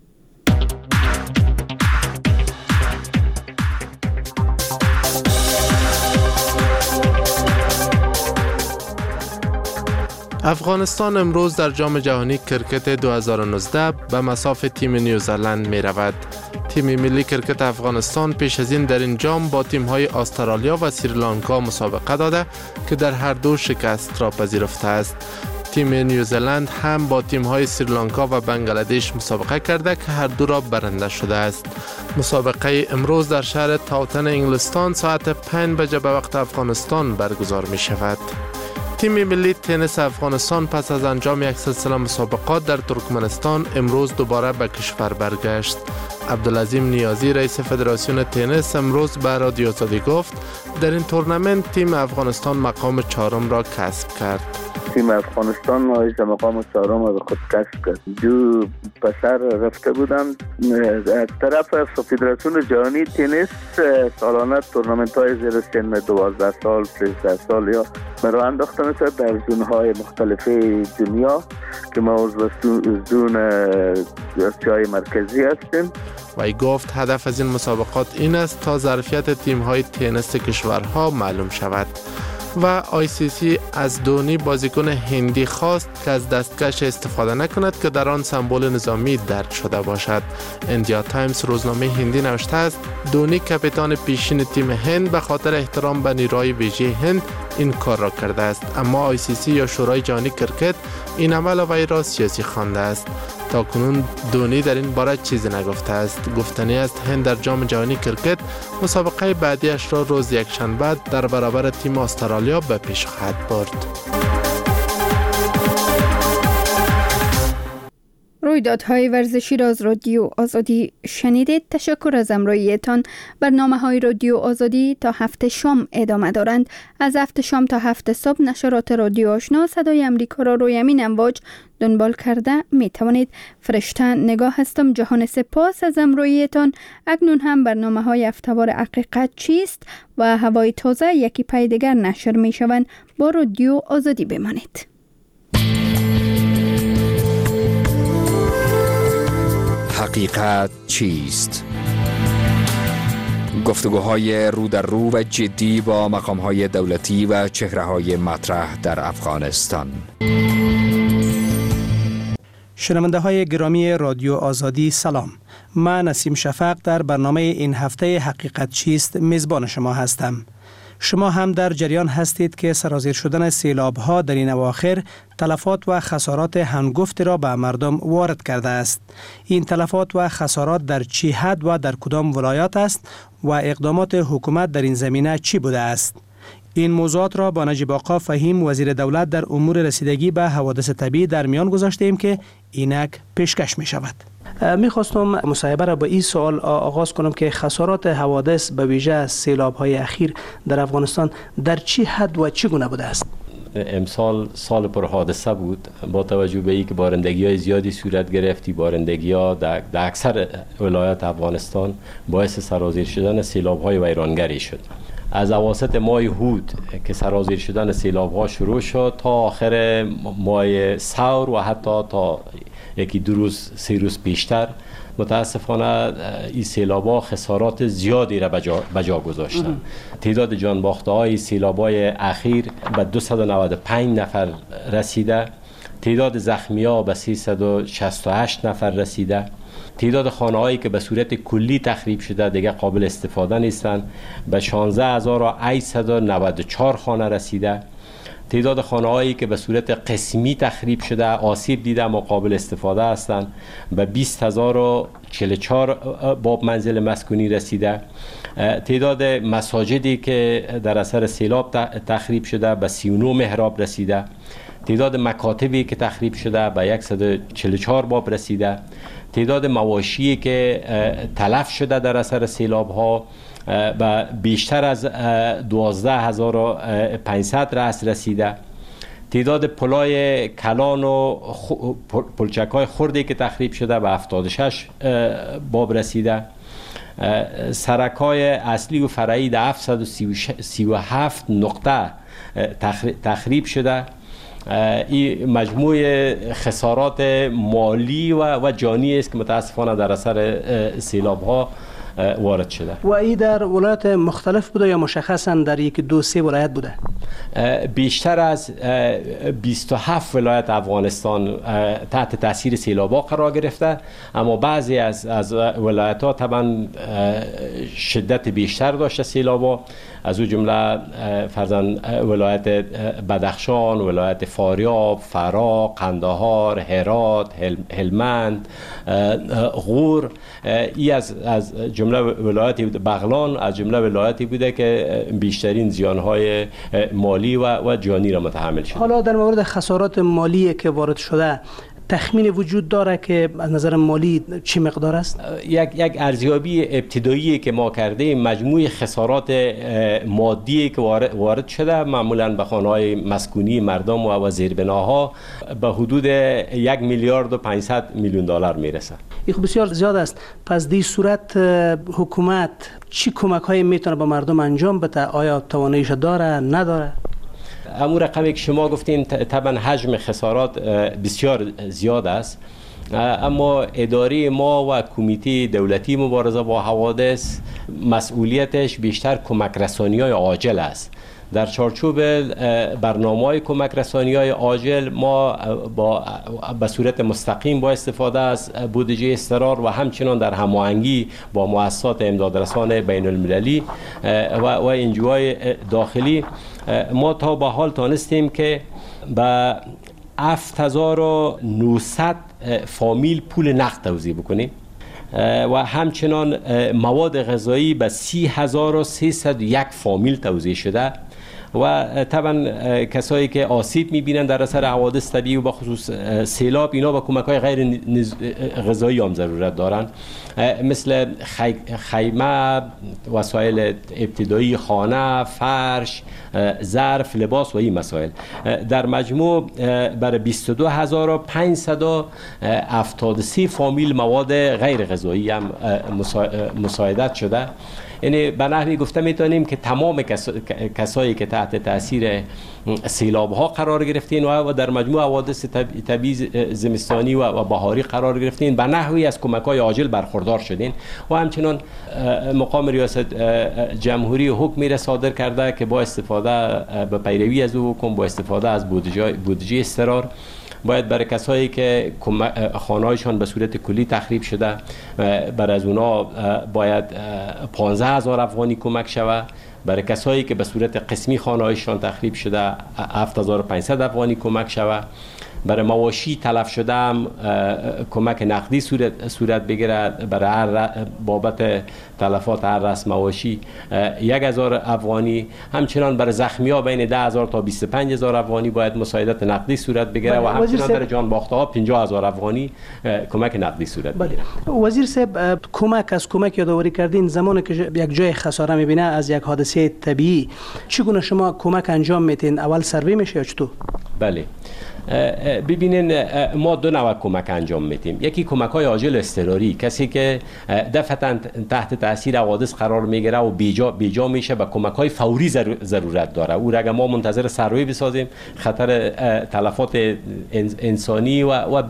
افغانستان امروز در جام جهانی کرکت 2019 به مصاف تیم نیوزلند می رود. تیم ملی کرکت افغانستان پیش از این در این جام با تیم‌های استرالیا و سریلانکا مسابقه داده که در هر دو شکست را پذیرفته است. تیم نیوزلند هم با تیم‌های سریلانکا و بنگلادش مسابقه کرده که هر دو را برنده شده است. مسابقه امروز در شهر تاوتن انگلستان ساعت 5 بجه به وقت افغانستان برگزار می شود. تیم ملی تنیس افغانستان پس از انجام یک سلسله مسابقات در ترکمنستان امروز دوباره به کشور برگشت. عبدالعظیم نیازی رئیس فدراسیون تنیس امروز به رادیو آزادی گفت در این تورنمنت تیم افغانستان مقام 4 را کسب کرد. تیم افغانستان از مقام 4 را به خود کسب کرد. 2 پسر رفته بودند. از طرف فدراسیون جهانی تنیس سالانه تورنمنت های زیر سن 12 سال 13 سال یا برای انداخته میشد در زونهای مختلف دنیا که ما عضو زون آسیای مرکزی هستیم. و ای گفت هدف از این مسابقات این است تا ظرفیت تیم‌های تنیس کشورها معلوم شود. و ICC از دونی بازیکن هندی خواست که از دستکش استفاده نکند که در آن سمبل نظامی درج شده باشد. اندیا تایمز روزنامه هندی نوشته است دونی کاپیتان پیشین تیم هند به خاطر احترام به نیروهای ویژه هند این کار را کرده است، اما ICC یا شورای جهانی کرکت این عمل وی را سیاسی خوانده است. تاکنون دونی در این باره چیزی نگفته است. گفتنی است هند در جام جهانی کرکت مسابقه بعدیش را روز یکشنبه در برابر تیم استرالیا به پیش خواهد برد. رویدادهای ورزشی را از رادیو آزادی شنیدید. تشکر از همراهیتان. برنامه‌های رادیو آزادی تا 7 شام ادامه دارند. از 7 شام تا 7 صبح نشرات رادیو آشنا صدای امریکا را روی همین امواج دنبال کرده می توانید. فرشته نگاه هستم. جهان سپاس از همراهیتان. اکنون هم برنامه‌های هفته‌وار حقیقت چیست و هوای تازه یکی پای دیگر نشر می شوند. با رادیو آزادی بمانید. حقیقت چیست؟ گفتگوهای رو در رو و جدی با مقام‌های دولتی و چهره‌های مطرح در افغانستان. شنونده های گرامی رادیو آزادی سلام. من نسیم شفق در برنامه این هفته حقیقت چیست میزبان شما هستم. شما هم در جریان هستید که سرازیر شدن سیلاب‌ها در این اواخر تلفات و خسارات هنگفت را به مردم وارد کرده است. این تلفات و خسارات در چه حد و در کدام ولایات است و اقدامات حکومت در این زمینه چی بوده است؟ این موضوعات را با نجیب آقا فهیم وزیر دولت در امور رسیدگی به حوادث طبیعی در میان گذاشتیم که اینک پیشکش می شود. میخواستم مصاحبه را با این سوال آغاز کنم که خسارات حوادث به ویژه سیلاب‌های اخیر در افغانستان در چه حد و چگونه بوده است؟ امسال سال پر حادثه بود با توجه به اینکه بارندگی‌های زیادی صورت گرفتی. بارندگی‌ها در اکثر ولایات افغانستان باعث سرازیر شدن سیلاب‌های ویرانگری شد. از اواسط ماه هود که سرازیر شدن سیلاب‌ها شروع شد تا آخر ماه ثور و حتی تا یکی 2 روز 3 روز پیشتر متاسفانه این سیلاب‌ها خسارات زیادی را بجا گذاشتند. تعداد جانباخته‌های سیلاب‌های اخیر به 295 نفر رسیده، تعداد زخمی‌ها به 368 نفر رسیده، تعداد خانه‌هایی که به صورت کلی تخریب شده دیگه قابل استفاده نیستند به 16894 خانه رسیده. تعداد خانه‌هایی که به صورت قسمی تخریب شده آسیب دیده اما قابل استفاده هستند به 20044 باب منزل مسکونی رسیده. تعداد مساجدی که در اثر سیلاب تخریب شده به 39 محراب رسیده. تعداد مکاتبی که تخریب شده به 144 باب رسیده. تعداد مواشی که تلف شده در اثر سیلاب ها و بیشتر از 12500 رأس رسیده. تعداد پلای کلان و پلچک‌های خردی که تخریب شده به 76 باب رسیده. سرک‌های اصلی و فرعی در 737 نقطه تخریب شده. این مجموع خسارات مالی و جانی است که متاسفانه در اثر سیلاب‌ها وارد شده. و این در ولایات مختلف بوده یا مشخصاً در 1-2-3 ولایت بوده؟ بیشتر از 27 ولایت افغانستان تحت تاثیر سیلاب‌ها قرار گرفته، اما بعضی از ولایت‌ها طبعا شدت بیشتر داشته سیلاب‌ها، از اون جمله فرضاً ولایت بدخشان، ولایت فاریاب، فرا، قندهار، هرات، هلمند، غور. این از جمله ولایت بغلان از جمله ولایتی بوده که بیشترین زیان‌های مالی و جانی را متحمل شده. حالا در مورد خسارات مالی که وارد شده تخمین وجود داره که از نظر مالی چه مقدار است؟ یک ارزیابی ابتدایی که ما کردیم مجموع خسارات مادی که وارد شده معمولاً به خانه‌های مسکونی مردم و زیربناها به حدود 1,500 میلیون دلار میرسه. این خب بسیار زیاد است. پس در این صورت حکومت چی کمک‌هایی میتونه به مردم انجام بده؟ آیا تواناییش داره نداره؟ امور رقمی که شما گفتین طبعا حجم خسارات بسیار زیاد است، اما اداره ما و کمیته دولتی مبارزه با حوادث مسئولیتش بیشتر کمک رسانی‌های عاجل است. در چارچوب برنامه‌های کمک رسانی‌های عاجل ما به صورت مستقیم با استفاده از بودجه اضطرار و همچنان در هماهنگی با مؤسسات امدادرسان بین المللی و انجوهای داخلی ما تا به حال تانستیم که به 7900 فامیل پول نقد توزیع بکنیم و همچنان مواد غذایی به 3301 فامیل توزیع شده و طبعا کسایی که آسیب میبینن در اثر حوادث طبیعی و بخصوص سیلاب، اینا به کمک‌های غیر غذایی هم ضرورت دارن، مثل خیمه، وسایل ابتدایی خانه، فرش، ظرف، لباس و این مسائل. در مجموع برای 22573 فامیل مواد غیر غذایی هم مساعدت شده. یعنی به نحوی گفته میتونیم که تمام کسایی که تحت تاثیر سیلاب ها قرار گرفتین و در مجموع حوادث طبیعی زمستانی و بهاری قرار گرفتین به نحوی از کمک های عاجل برخوردار شدین و همچنان مقام ریاست جمهوری حکمی را صادر کرده که با استفاده به پیروی از او حکم، با استفاده از بودجه اضطرار، باید برای کسایی که خانه‌هایشان به صورت کلی تخریب شده برای از اونا باید 15,000 افغانی کمک شود. برای کسایی که به صورت قسمی خانه‌هایشان تخریب شده 7500 افغانی کمک شود. برای مواشی تلف شده هم کمک نقدی صورت بگیره. برای هر بابت تلفات هر رأس مواشی 1000 افغانی. همچنان برای زخمی ها بین 10,000 تا 25,000 افغانی باید مساعدت نقدی صورت بگیره و همچنان برای جان باخته ها 50,000 افغانی کمک نقدی صورت بگیره. وزیر صاحب، کمک یادآوری کردین زمانی که یک جای خساره میبینه از یک حادثه طبیعی، چگونه شما کمک انجام میتین؟ اول سروی میشه یا چطور؟ بله، ببینین ما دو نوع کمک انجام میدیم. یکی کمک های عاجل اضطراری، کسی که دفعتا تحت تاثیر حوادث قرار میگیره و بیجا میشه، به کمک های فوری ضرورت داره. او را ما منتظر سروی بسازیم، خطر تلفات انسانی و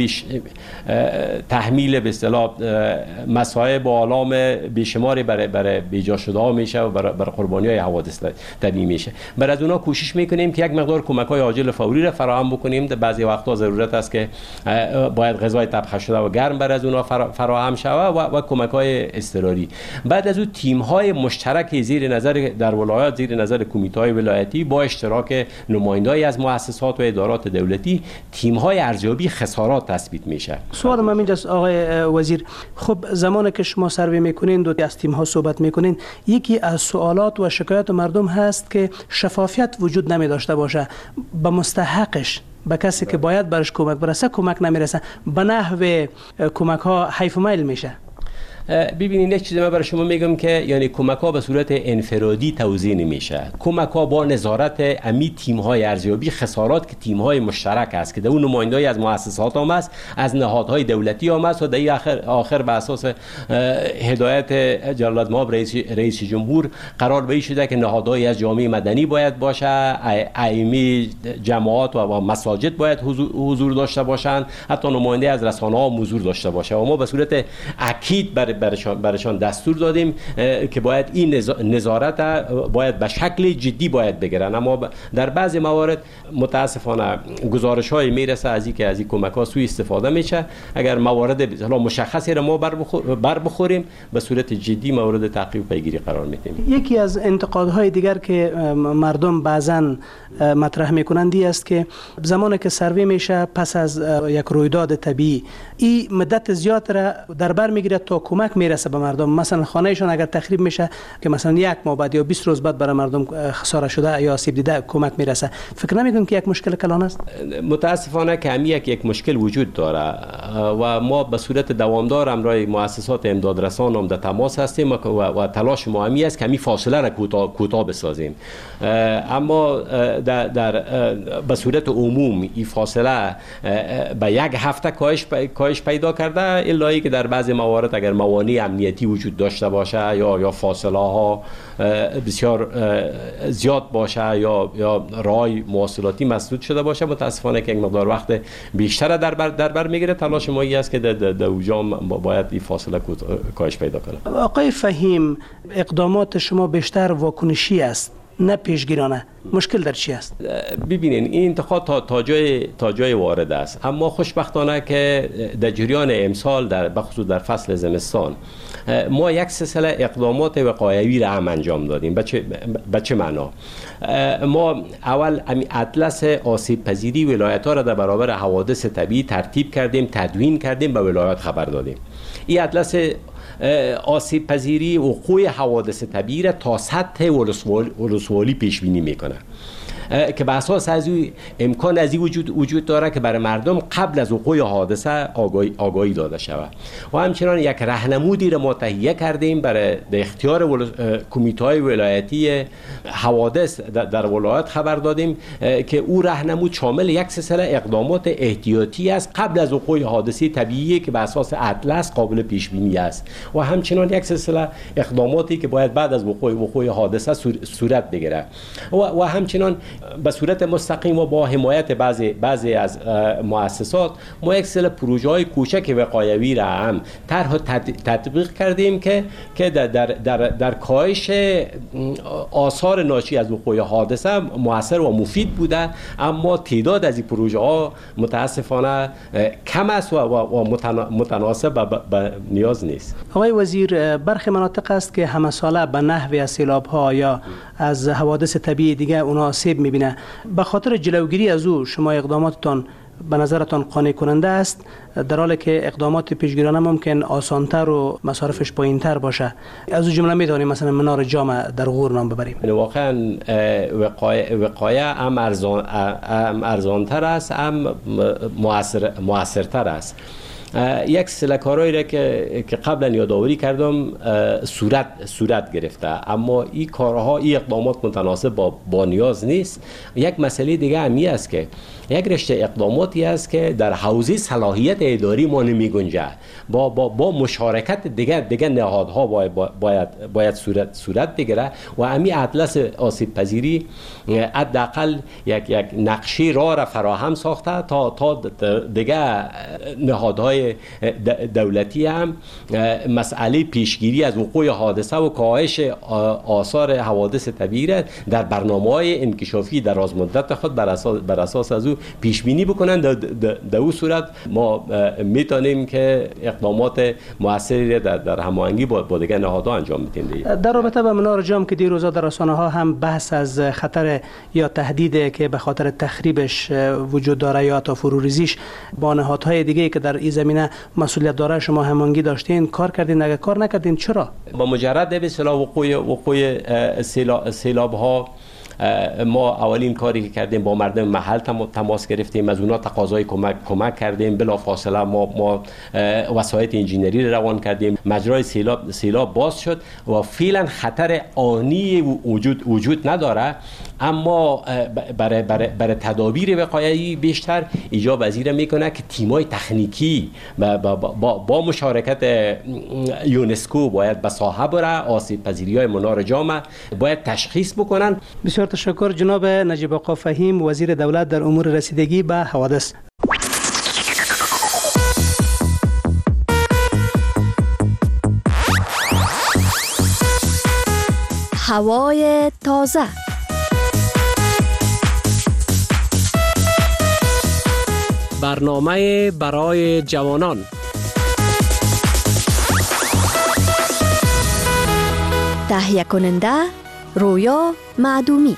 تحمیل به اصطلاح مصائب و آلام بیشماری برای بیجا شده ها میشه و برای قربانی های حوادث طبیعی میشه. برای از اونها کوشش میکنیم که یک مقدار کمک های عاجل فوری را فراهم بکنیم. بعضی وقتا ضرورت است که باید غذای طبخ شده و گرم بر از اونها فراهم شود و کمک‌های اضطراری. بعد از اون تیم‌های مشترک زیر نظر در ولایات، زیر نظر کمیته‌های ولایتی با اشتراک نماینده‌ای از مؤسسات و ادارات دولتی، تیم‌های ارزیابی خسارات تثبیت میشه. سوال من اینجاست آقای وزیر، خب زمانی که شما سروی میکنین و از تیم‌ها صحبت میکنین، یکی از سوالات و شکایات مردم هست که شفافیت وجود نمی داشته باشه، به مستحقش به کسی که باید برش کمک برسه کمک نمیرسه، به نحو کمک ها حیف و میل میشه. ببینید یک چیزی من برای شما میگم که یعنی کمک ها به صورت انفرادی توزیع نمیشه. کمک ها با نظارت امی تیم های ارزیابی خسارات که تیم های مشترک است که در اون نماینده‌ای از مؤسسات هم است، از نهادهای دولتی هم است و در آخر به اساس هدایت جلالت مآب رئیس جمهور قرار به این شده که نهادهای از جامعه مدنی باید باشه، ائمه جماعات و مساجد باید حضور داشته باشند، حتی نماینده از رسانه‌ها هم حضور داشته باشه و ما به صورت اکید برشان دستور دادیم که باید این نظارت باید به شکل جدی باید بگیرن. اما در بعضی موارد متاسفانه گزارش های میرسه از اینکه از این کمک ها سوء استفاده میشه. اگر موارد مشخصی را ما بر بخوریم به صورت جدی مورد تعقیب پیگیری قرار میدیم. یکی از انتقادهای دیگر که مردم بعضا مطرح میکنند است که زمانی که سروی میشه پس از یک رویداد طبیعی، این مدت زیاد را در بر میگیره تا کمک میرسه به مردم. مثلا خانهشون اگر تخریب میشه که مثلا یک ماه بعد یا 20 روز بعد برای مردم خساره شده یا آسیب دیده کمک میرسه. فکر نمیکنم که یک مشکل کلان است؟ متاسفانه که یک مشکل وجود داره و ما به صورت دوامدار همراه مؤسسات امدادرسان هم در تماس هستیم و تلاش ما همی است که همین فاصله را کوتاه بسازیم. اما در به صورت عموم این فاصله به یک هفته کاهش پیدا کرده، الا اینکه در بعضی موارد اگر موانع امنیتی وجود داشته باشه یا فاصله ها بسیار زیاد باشه یا رای مواصلاتی مسدود شده باشه، متاسفانه که یک مقدار وقت بیشتر در بر میگیره. تلاش ما است که در اوجا باید این فاصله کاهش پیدا کنه. آقای فهیم، اقدامات شما بیشتر واکنشی است نه پیشگیرانه. مشکل در چی است؟ ببینین این انتقاد تا جای وارد است، اما خوشبختانه که در جریان امسال بخصوص در فصل زمستان ما یک سلسله اقدامات وقایوی را هم انجام دادیم. به چه معنا؟ ما اول اطلس آسیب پذیری ولایت ها را در برابر حوادث طبیعی ترتیب کردیم، تدوین کردیم، به ولایات خبر دادیم. این اطلس آسیب پذیری وقوع حوادث طبیعی را تا سطح ولسوالی پیش بینی میکنه که به اساس از امکان از این وجود داره که برای مردم قبل از وقوع حادثه آگاهی داده شود و همچنان یک راهنمودی را ما تهیه کردیم برای اختیار کمیته‌های ولایتی حوادث در ولایت خبر دادیم که او راهنمود شامل یک سلسله اقدامات احتیاطی است قبل از وقوع حادثه طبیعی که به اساس اطلس قابل پیش بینی است و همچنان یک سلسله اقداماتی که باید بعد از وقوع حادثه صورت بگیره و همچنان به صورت مستقیم و با حمایت بعضی از مؤسسات ما یک سری پروژه‌های کوچک وقایوی را هم طرح تطبیق کردیم که در کاهش آثار ناشی از وقوع حادثه مؤثر و مفید بوده، اما تعداد از این پروژه‌ها متاسفانه کم است و متناسب به نیاز نیست. آقای وزیر، برخی مناطق است که همه ساله به نحوی از سیلاب‌ها یا از حوادث طبیعی دیگه اونها آسیب می‌بینه. به خاطر جلوگیری از او شما اقداماتتان به نظرتان قانع کننده است، در حالی که اقدامات پیشگیرانه ممکن آسانتر و مصارفش پایینتر باشه؟ از او جمله می‌توانیم مثلا منار جام در غور نام ببریم. واقعا وقایه هم ارزانتر است، هم موثرتر است. یک سلسله کارهایی را که قبلا یادآوری کردم صورت گرفته، اما این کارها، این اقدامات متناسب با نیاز نیست. یک مسئله دیگه همی است که یک رشته اقداماتی است که در حوزه صلاحیت اداری ما نمی گنجه. با مشارکت دیگه نهادها باید صورت بگیره و امی اطلس آسیب پذیری حداقل یک نقشه راه را فراهم ساخته تا دیگه نهادهای دولتی هم مسئله پیشگیری از وقوع حادثه و کاهش آثار حوادث طبیعی را در برنامه‌های انکشافی درازمدت خود بر اساس از او پیش بینی بکنند. در اون صورت ما میتونیم که اقدامات موثری در هماهنگی با دیگر نهادها انجام بدیم. در رابطه با منار جام که دیروزا در رسانه‌ها هم بحث از خطر یا تهدید که به خاطر تخریبش وجود داره یا تا فروریزیش با نهادهای دیگه که در این زمینه مسئولیت داره شما هماهنگی داشتین، کار کردین؟ اگه کار نکردین چرا؟ با مجرد به اصطلاح وقوع سیلاب ها ما اولین کاری که کردیم با مردم محل تماس گرفتیم، از اونا تقاضای کمک کردیم. بلافاصله ما وسایط انجینری رو روان کردیم. مجرای سیلاب باز شد و فعلا خطر آنی وجود نداره، اما برای تدابیر وقایعی بیشتر ایجاب پذیر میکنه که تیمای تکنیکی با مشارکت یونسکو باید به ساحه بره، آسیب پذیری‌های منار جام باید تشخیص بکنن. بسیار تشکر جناب نجیب آقا فهیم، وزیر دولت در امور رسیدگی به حوادث. هوای تازه. برنامه برای جوانان. تهیه کننده رویا معدومی.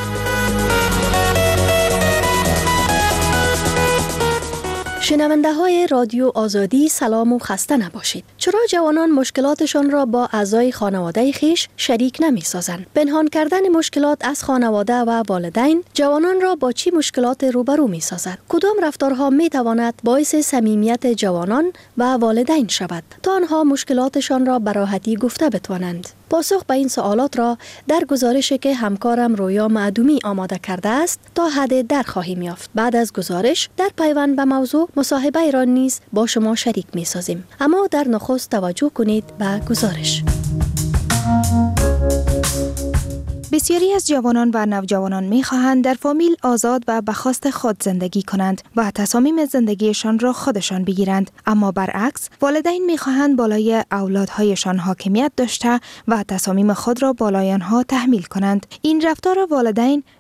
شنونده های رادیو آزادی سلام و خسته نباشید. چرا جوانان مشکلاتشان را با اعضای خانواده خیش شریک نمی سازند؟ پنهان کردن مشکلات از خانواده و والدین جوانان را با چی مشکلات روبرو می سازد؟ کدام رفتارها می تواند باعث صمیمیت جوانان و والدین شود تا آنها مشکلاتشان را به راحتی گفته بتوانند؟ پاسخ به این سوالات را در گزارشی که همکارم رویا معدومی آماده کرده است تا حد در خواهیم یافت. بعد از گزارش در پیوند به موضوع مصاحبه ایران نیز با شما شریک می سازیم. اما در نخست توجه کنید به گزارش. بسیاری از جوانان و نوجوانان می‌خواهند در فامیل آزاد و به خواست خود زندگی کنند و تصامیم زندگیشان را خودشان بگیرند، اما برعکس والدین می‌خواهند بالای اولادهایشان حاکمیت داشته و تصامیم خود را بالای آنها تحمیل کنند. این رفتار والدین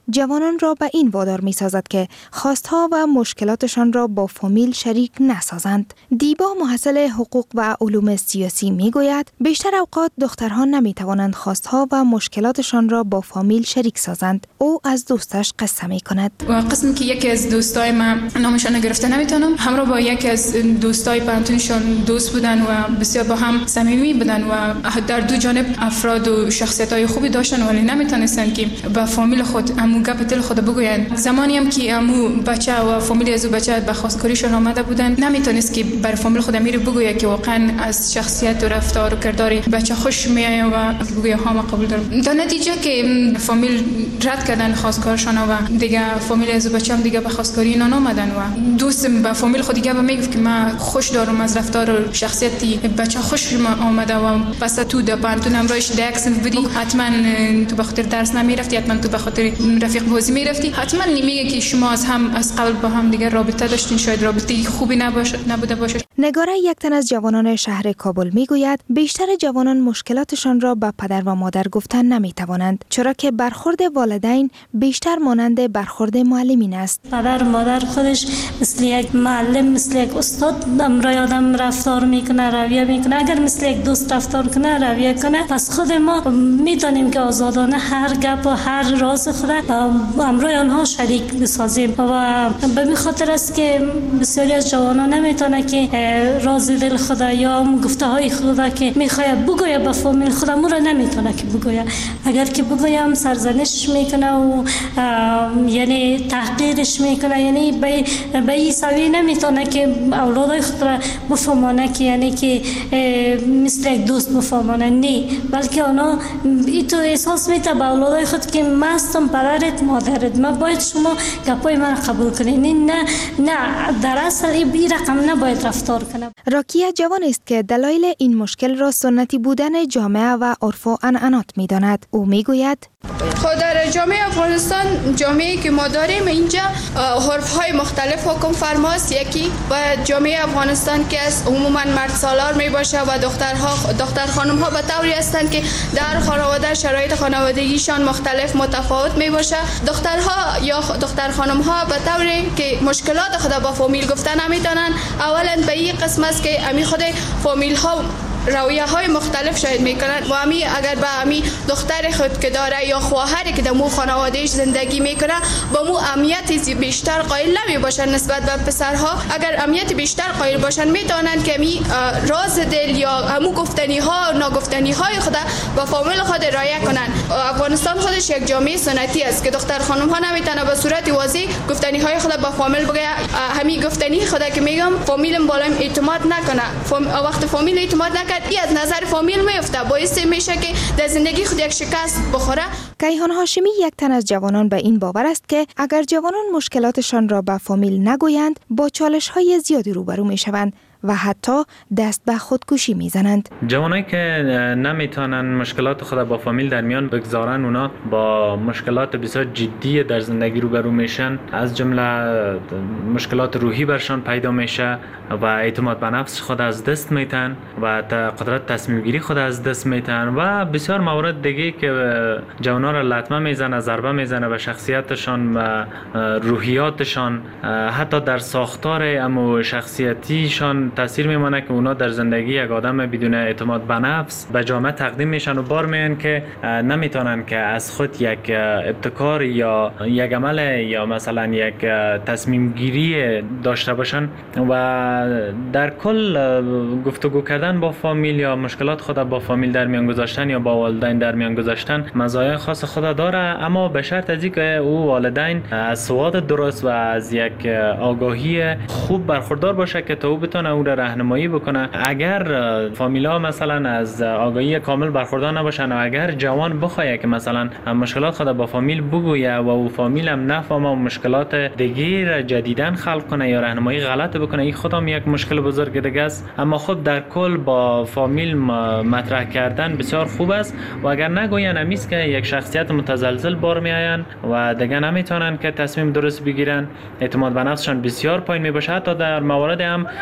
جوانان را به این وادار می سازد که خواستها و مشکلاتشان را با فامیل شریک نسازند. دیبا محصل حقوق و علوم سیاسی می گوید بیشتر اوقات دخترها نمی توانند خواستها و مشکلاتشان را با فامیل شریک سازند. او از دوستش قصه می کند. و قسمی که یکی از دوستای من نامشان گرفته نمیتونم، همراه با یکی از دوستای پانتونشون دوست بودن و بسیار با هم صمیمی بودن و در دو جانب افراد و شخصیت‌های خوبی داشتن، ولی نمیتونستن که با فامیل خود امو گپ دل خود بگوین. زمانی هم که امو بچه و فامیل از بچه به خواستگاریشون آمده بودن، نمیتونست که بر فامیل خود امیر بگوید که واقعا از شخصیت و رفتار و کردار بچه خوش میآید و بگوید ها ما قبول دارم. در نتیجه که فامیل رد کردن خواستگارشون و دیگه فامیل از بچه هم دیگه به خواستگاری اینا نامدن و دوست به فامیل خود دیگه میگفت که من خوش دارم از رفتار و شخصیتی بچه خوش آمده و پس تو در پانتون امروز درس بودی، حتما تو به خاطر درس نمیرفتی، حتما تو به خاطر رفیق بازی میرفتی، حتما نمیگه که شما از قبل با هم دیگه رابطه داشتین، شاید رابطه خوبی نبوده باشه. نگاره یک تن از جوانان شهر کابل میگوید بیشتر جوانان مشکلاتشان را به پدر و مادر گفتن نمیتوانند، چرا که برخورد والدین بیشتر مانند برخورد معلمین است. پدر و مادر خودش مثل یک معلم، مثل یک استاد امرای آدم رفتار میکنه، رویه میکنه. اگر مثل یک دوست رفتار کنه، رویه کنه، پس خود ما میتونیم که آزادانه هر گپ و هر راز خود امرای آنها شریک بسازیم و به این خاطر است که بسیاری از جوانان نمیتونه که راز دل خود یا گفته های خود که میخواد بگوید به فامیل خود مو را نمیتونه که بگوید. اگر که بگویم سرزنش میکنه و یعنی تحقیرش میکنه، یعنی به این سوی نمیتونه که اولادای خود را بفهمانه که یعنی که مثل یک دوست بفهمانه، نه، بلکه اونا ای تو احساس میته به اولادای خود که مستم پدرت مادرت، ما باید شما گپای من قبول کنین. نه در اصل این رقم نباید رفتار کنه. راکیه جوان است که دلایل این مشکل را سنتی بودن جامعه و عرف و عنعنات میداند. او میگوید خود در جامعه افغانستان، جامعه‌ای که ما داریم اینجا حرف‌های مختلف حکم فرماست. یکی و جامعه افغانستان که از عموما مرد سالار می باشه و دختر خانم‌ها به طوری هستند که در خانواده شرایط خانوادگیشان مختلف متفاوت می باشه. دخترها یا دختر خانم‌ها به طوری که مشکلات خود با فامیل گفته نمیتونن. اولا به این قسم است که امی خود فامیل‌ها رویه های مختلف شاید میکنن و امی اگر به امی دختر خود که داره یا خواهری که در مو خانوادهش زندگی میکنه با مو اهمیت بیشتر قائل نمی باشن نسبت به پسرها. اگر اهمیت بیشتر قائل باشن میتونن که امی راز دل یا امو گفتنی ها و ناگفتنی های خود با فامیل خود رعایت کنن. افغانستان خودش یک جامعه سنتی است که دختر خانم ها نمیتونه به صورت واضح گفتنی های خود با فامیل بگه. همین گفتنی خود که میگم فامیلم بالایم اعتماد نکنه، وقت فامیل اعتماد نکنه ای از نظر فامیل میفته، باعث میشه که در زندگی خود یک شکست بخوره. کیهان هاشمی یک تن از جوانان به این باور است که اگر جوانان مشکلاتشان را به فامیل نگویند با چالش‌های زیادی روبرو میشوند و حتی دست به خودکشی میزنند. جوانایی که نمیتونن مشکلات خود با فامیل در میان بگذارن، اونا با مشکلات بسیار جدی در زندگی روبرو میشن، از جمله مشکلات روحی برشان پیدا میشه و اعتماد به نفس خود از دست میتن و قدرت تصمیم گیری خود از دست میتن و بسیار موارد دیگه که جوانا را لطمه میزنه، ضربه میزنه به شخصیتشان و روحیاتشان، حتی در ساختار اما شخصیتیشان تاثیر میمونه که اونا در زندگی یک آدم بدون اعتماد به نفس به جامعه تقدیم میشن و بار میان که نمیتونن که از خود یک ابتکار یا یک عمل یا مثلا یک تصمیم گیری داشته باشن و در کل گفتگو کردن با فامیل یا مشکلات خود با فامیل در میان گذاشتن یا با والدین در میان گذاشتن مزایای خاص خود داره، اما به شرط از اینکه او والدین از سواد درست و از یک آگاهی خوب برخوردار باشه که تا او بتونه او را راهنمایی بکنه. اگر فامیلا مثلا از آگاهی کامل برخوردار نباشن و اگر جوان بخواد که مثلا مشکلات خود با فامیل بگویه و او فامیل هم نفهمه و مشکلات دیگه جدیدن خلق کنه یا راهنمایی غلط بکنه، این خودم یک مشکل بزرگ دیگه است. اما خب در کل با فامیل مطرح کردن بسیار خوب است و اگر نگوین امیست که یک شخصیت متزلزل بار میآین و دیگه نمیتونن که تصمیم درست بگیرن، اعتماد به نفسشان بسیار پایین می باشه. حتی در موارد هم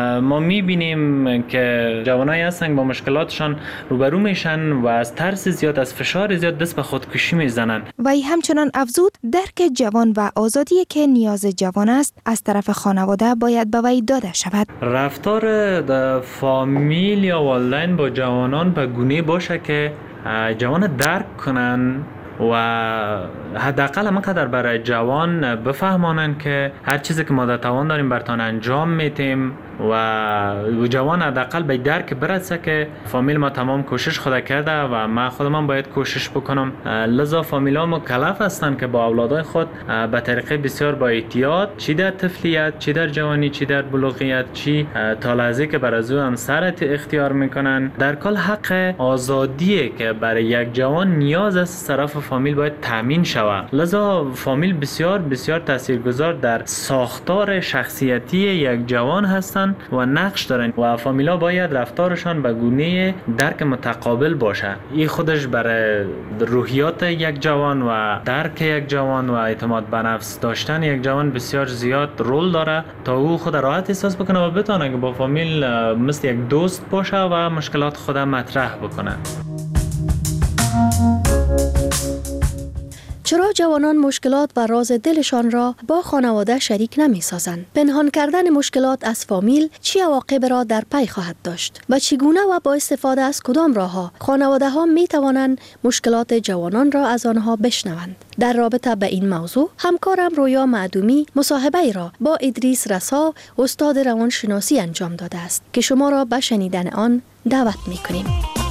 ما میبینیم که جوانایی هستن با مشکلاتشان روبرو میشن و از ترس زیاد، از فشار زیاد دست به خودکشی میزنن. و همچنان افزود درک جوان و آزادی که نیاز جوان است از طرف خانواده باید به وی داده شود. رفتار فامیل یا والدین با جوانان به گونه باشه که جوان درک کنن و حداقل همینقدر برای جوان بفهمانن که هر چیزی که ما در توان داریم برتان انجام میتیم و جوان حداقل به درک برسه که فامیل ما تمام کوشش خود کرده و ما خودم باید کوشش بکنم. لذا فامیل ها مکلف هستن که با اولادای خود به طریقه بسیار با احتیاط، چی در طفلیت، چی در جوانی، چی در بلوغیت، چی تا لحظه که بر از او همسر اختیار میکنن، در کل حق آزادیه که برای یک جوان نیاز است طرف فامیل باید تامین شود. لذا فامیل بسیار بسیار تاثیرگذار در ساختار شخصیتی یک جوان هستند و نقش دارن و فامیلا باید رفتارشان به گونه درک متقابل باشه. این خودش برای روحیات یک جوان و درک یک جوان و اعتماد به نفس داشتن یک جوان بسیار زیاد رول داره تا او خود راحت احساس بکنه و بتونه که با فامیل مثل یک دوست باشه و مشکلات خود مطرح بکنه. چرا جوانان مشکلات و راز دلشان را با خانواده شریک نمی سازند؟ پنهان کردن مشکلات از فامیل چه عواقب را در پی خواهد داشت و چگونه و با استفاده از کدام راه‌ها خانواده ها می توانند مشکلات جوانان را از آنها بشنوند؟ در رابطه به این موضوع همکارم رویا معدومی مصاحبه را با ادریس رسا استاد روانشناسی انجام داده است که شما را به شنیدن آن دعوت می کنیم.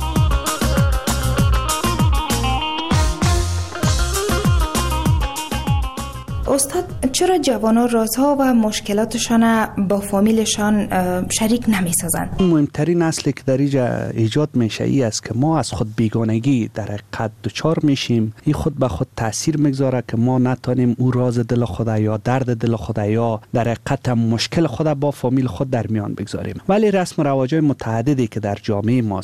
استاد، چرا جوانان رازها و مشکلاتشان با فامیلشان شریک نمی سازند؟ مهمترین اصلی که در اینجا ایجاد میشه ای است که ما از خود بیگانگی در حقیقت دچار میشیم. این خود به خود تاثیر میگذاره که ما نتونیم او راز دل خود یا درد دل خود یا در حقیقت مشکل خود با فامیل خود در میان بگذاریم. ولی رسم و رواج‌های متعددی که در جامعه ما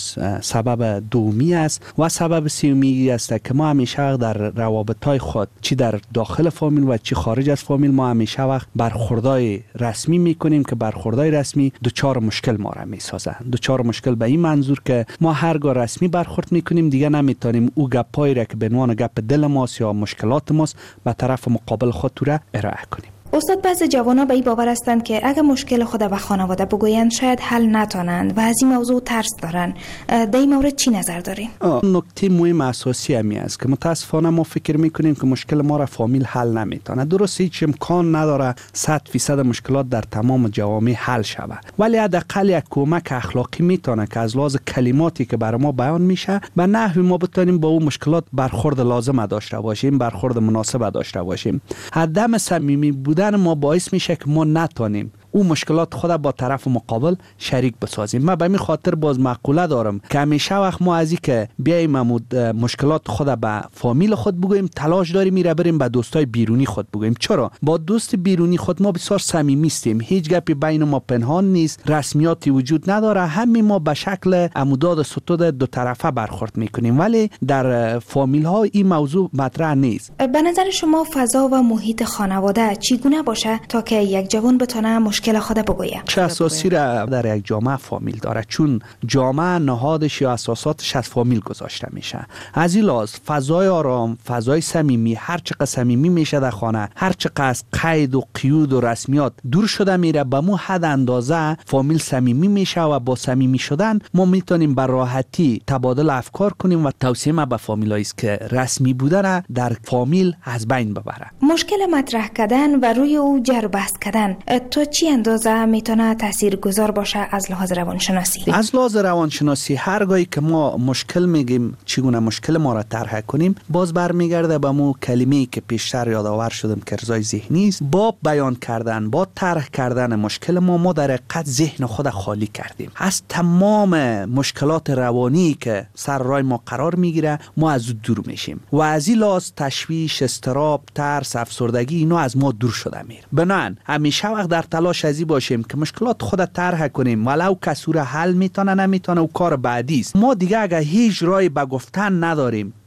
سبب دومی است و سبب سومی است که ما همیشه در روابط‌های خود چی در داخل فامیل و چی خارج از فامیل ما همیشه وقت برخوردای رسمی میکنیم که برخوردای رسمی دوچار مشکل ما را میسازه. دوچار مشکل به این منظور که ما هرگاه رسمی برخورد میکنیم دیگه نمیتونیم او گپایی را که به عنوان گپ دل ماست یا مشکلات ماست به طرف مقابل خود تو را ارائه کنیم. استاد، بعضی جوانان به این باور هستند که اگر مشکل خود به خانواده بگویند شاید حل نتونند و از این موضوع ترس دارند. در این مورد چی نظر دارین؟ نکته مهم اساسی همی است که متاسفانه ما فکر میکنیم که مشکل ما را فامیل حل نمیتونه. درست هیچ امکان نداره 100% مشکلات در تمام جوامع حل شود، ولی حداقل یک کمک اخلاقی میتونه که از لحاظ کلماتی که برای ما بیان میشه به نحوی ما بتونیم با اون مشکلات برخورد لازم داشته باشیم، برخورد مناسب داشته باشیم. عدم صمیمی بودن ما باعث میشه که ما نتونیم او مشکلات خود با طرف مقابل شریک بسازیم. من به این خاطر باز مقوله دارم که همیشه وقت ما از این که بیایم مشکلات خود به فامیل خود بگوییم تلاش داریم میره بریم به دوستای بیرونی خود بگوییم. چرا؟ با دوست بیرونی خود ما بسیار صمیمی هستیم، هیچ گپی بین ما پنهان نیست، رسمیاتی وجود نداره، همین ما به شکل عموداد ستود دو طرفه برخورد میکنیم، ولی در فامیل ها این موضوع مطرح نیست. به نظر شما فضا و محیط خانواده چگونه باشه تا که یک جوان بتونه مشکل خود بگویه؟ چه اساسی را در یک جامعه فامیل داره، چون جامعه نهادش یا اساساتش از فامیل گذاشته میشه. از این لحاظ فضای آرام، فضای صمیمی، هر چقدر صمیمی میشه در خانه، هر چقدر از قید و قیود و رسمیات دور شده میره، به مو حد اندازه فامیل صمیمی میشه و با صمیمی شدن ما میتونیم به راحتی تبادل افکار کنیم و توصیه ما به فامیلایی است که رسمی بودن در فامیل از بین ببره. مشکل مطرح کردن و روی او جر بحث کردن تو چی اندازه میتونه تاثیرگذار باشه از لحاظ روانشناسی؟ از لحاظ روانشناسی هرگاهی که ما مشکل میگیم چگونه مشکل ما را طرح کنیم، باز برمیگرده به مو کلمه‌ای که پیشتر یادآور شدم که ارضای ذهنی است. با بیان کردن، با طرح کردن مشکل ما در حقیقت ذهن خود خالی کردیم از تمام مشکلات روانی که سر راه ما قرار میگیره. ما از دور میشیم و از این لحاظ تشویش، اضطراب، ترس، افسردگی اینا از ما دور شده میره. بنابراین همیشه وقت در تلاش ازی باشیم که مشکلات خود طرح کنیم، ولو کسور حل میتونه نمیتونه و کار بعدی است. ما دیگه اگه هیچ راهی به گفتن نداریم،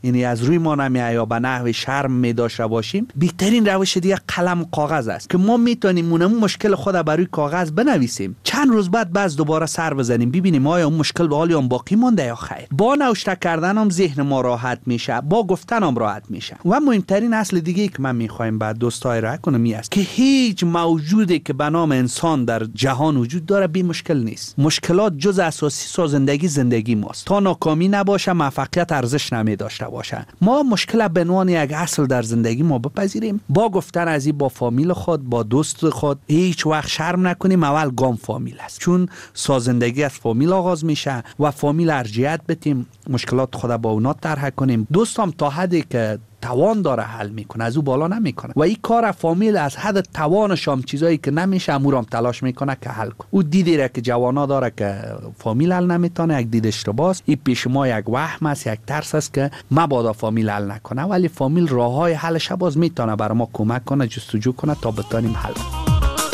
یعنی از روی ما نمیاد یا به نحو شرم می داشته باشیم، بهترین روش دیگه قلم و کاغذ است که ما میتونیم اون مشکل خود بر روی کاغذ بنویسیم، چند روز بعد باز دوباره سر بزنیم ببینیم آیا اون مشکل به حال باقی مونده یا خیر. با نوشته کردن هم ذهن ما راحت میشه، با گفتن هم راحت میشه. و مهمترین اصل دیگه که من میخوایم بعد دوستای را کنم است که هیچ موجودی که به نام انسان در جهان وجود داره بی مشکل نیست. مشکلات جز اساسی سازندگی زندگی ماست. تا ناکامی نباشه موفقیت ارزش نمی داشته باشه. ما مشکل به عنوان یک اصل در زندگی ما بپذیریم، با گفتن از این با فامیل خود، با دوست خود هیچ وقت شرم نکنیم. اول گام فامیل است، چون سازندگی از فامیل آغاز میشه و فامیل ارجحیت بدیم، مشکلات خود با اونا طرح کنیم. دوستم تا حدی که توان داره حل میکنه، از او بالا نمیکنه و این کار فامیل از حد توانش هم چیزایی که نمیشه امورم تلاش میکنه که حل کنه. او دیدی که جوانا داره که فامیل حل نمیتونه، یک دید اشتباهه. این پیش ما یک وهم است، یک ترس است که مبادا فامیل حل نکنه، ولی فامیل راههای حلش باز میتونه برای ما کمک کنه، جستجو کنه تا بتونیم حل کنیم.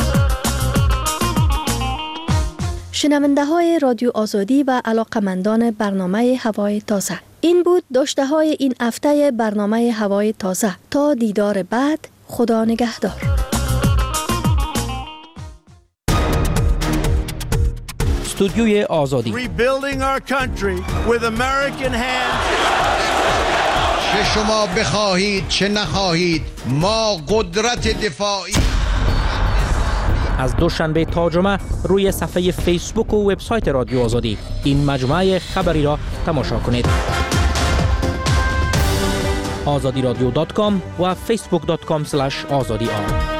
شنونده های رادیو آزادی و علاقمندان برنامه هوای تازه، این بود داشته های این هفته برنامه هوای تازه. تا دیدار بعد، خدا نگهدار. استودیوی آزادی. Rebuilding our country with American hands. چه شما بخواهید چه نخواهید، ما قدرت دفاعی. از دوشنبه تا جمعه روی صفحه فیسبوک و وبسایت رادیو آزادی این مجموعه خبری را تماشا کنید. azadiradyo.com و facebook.com/azadi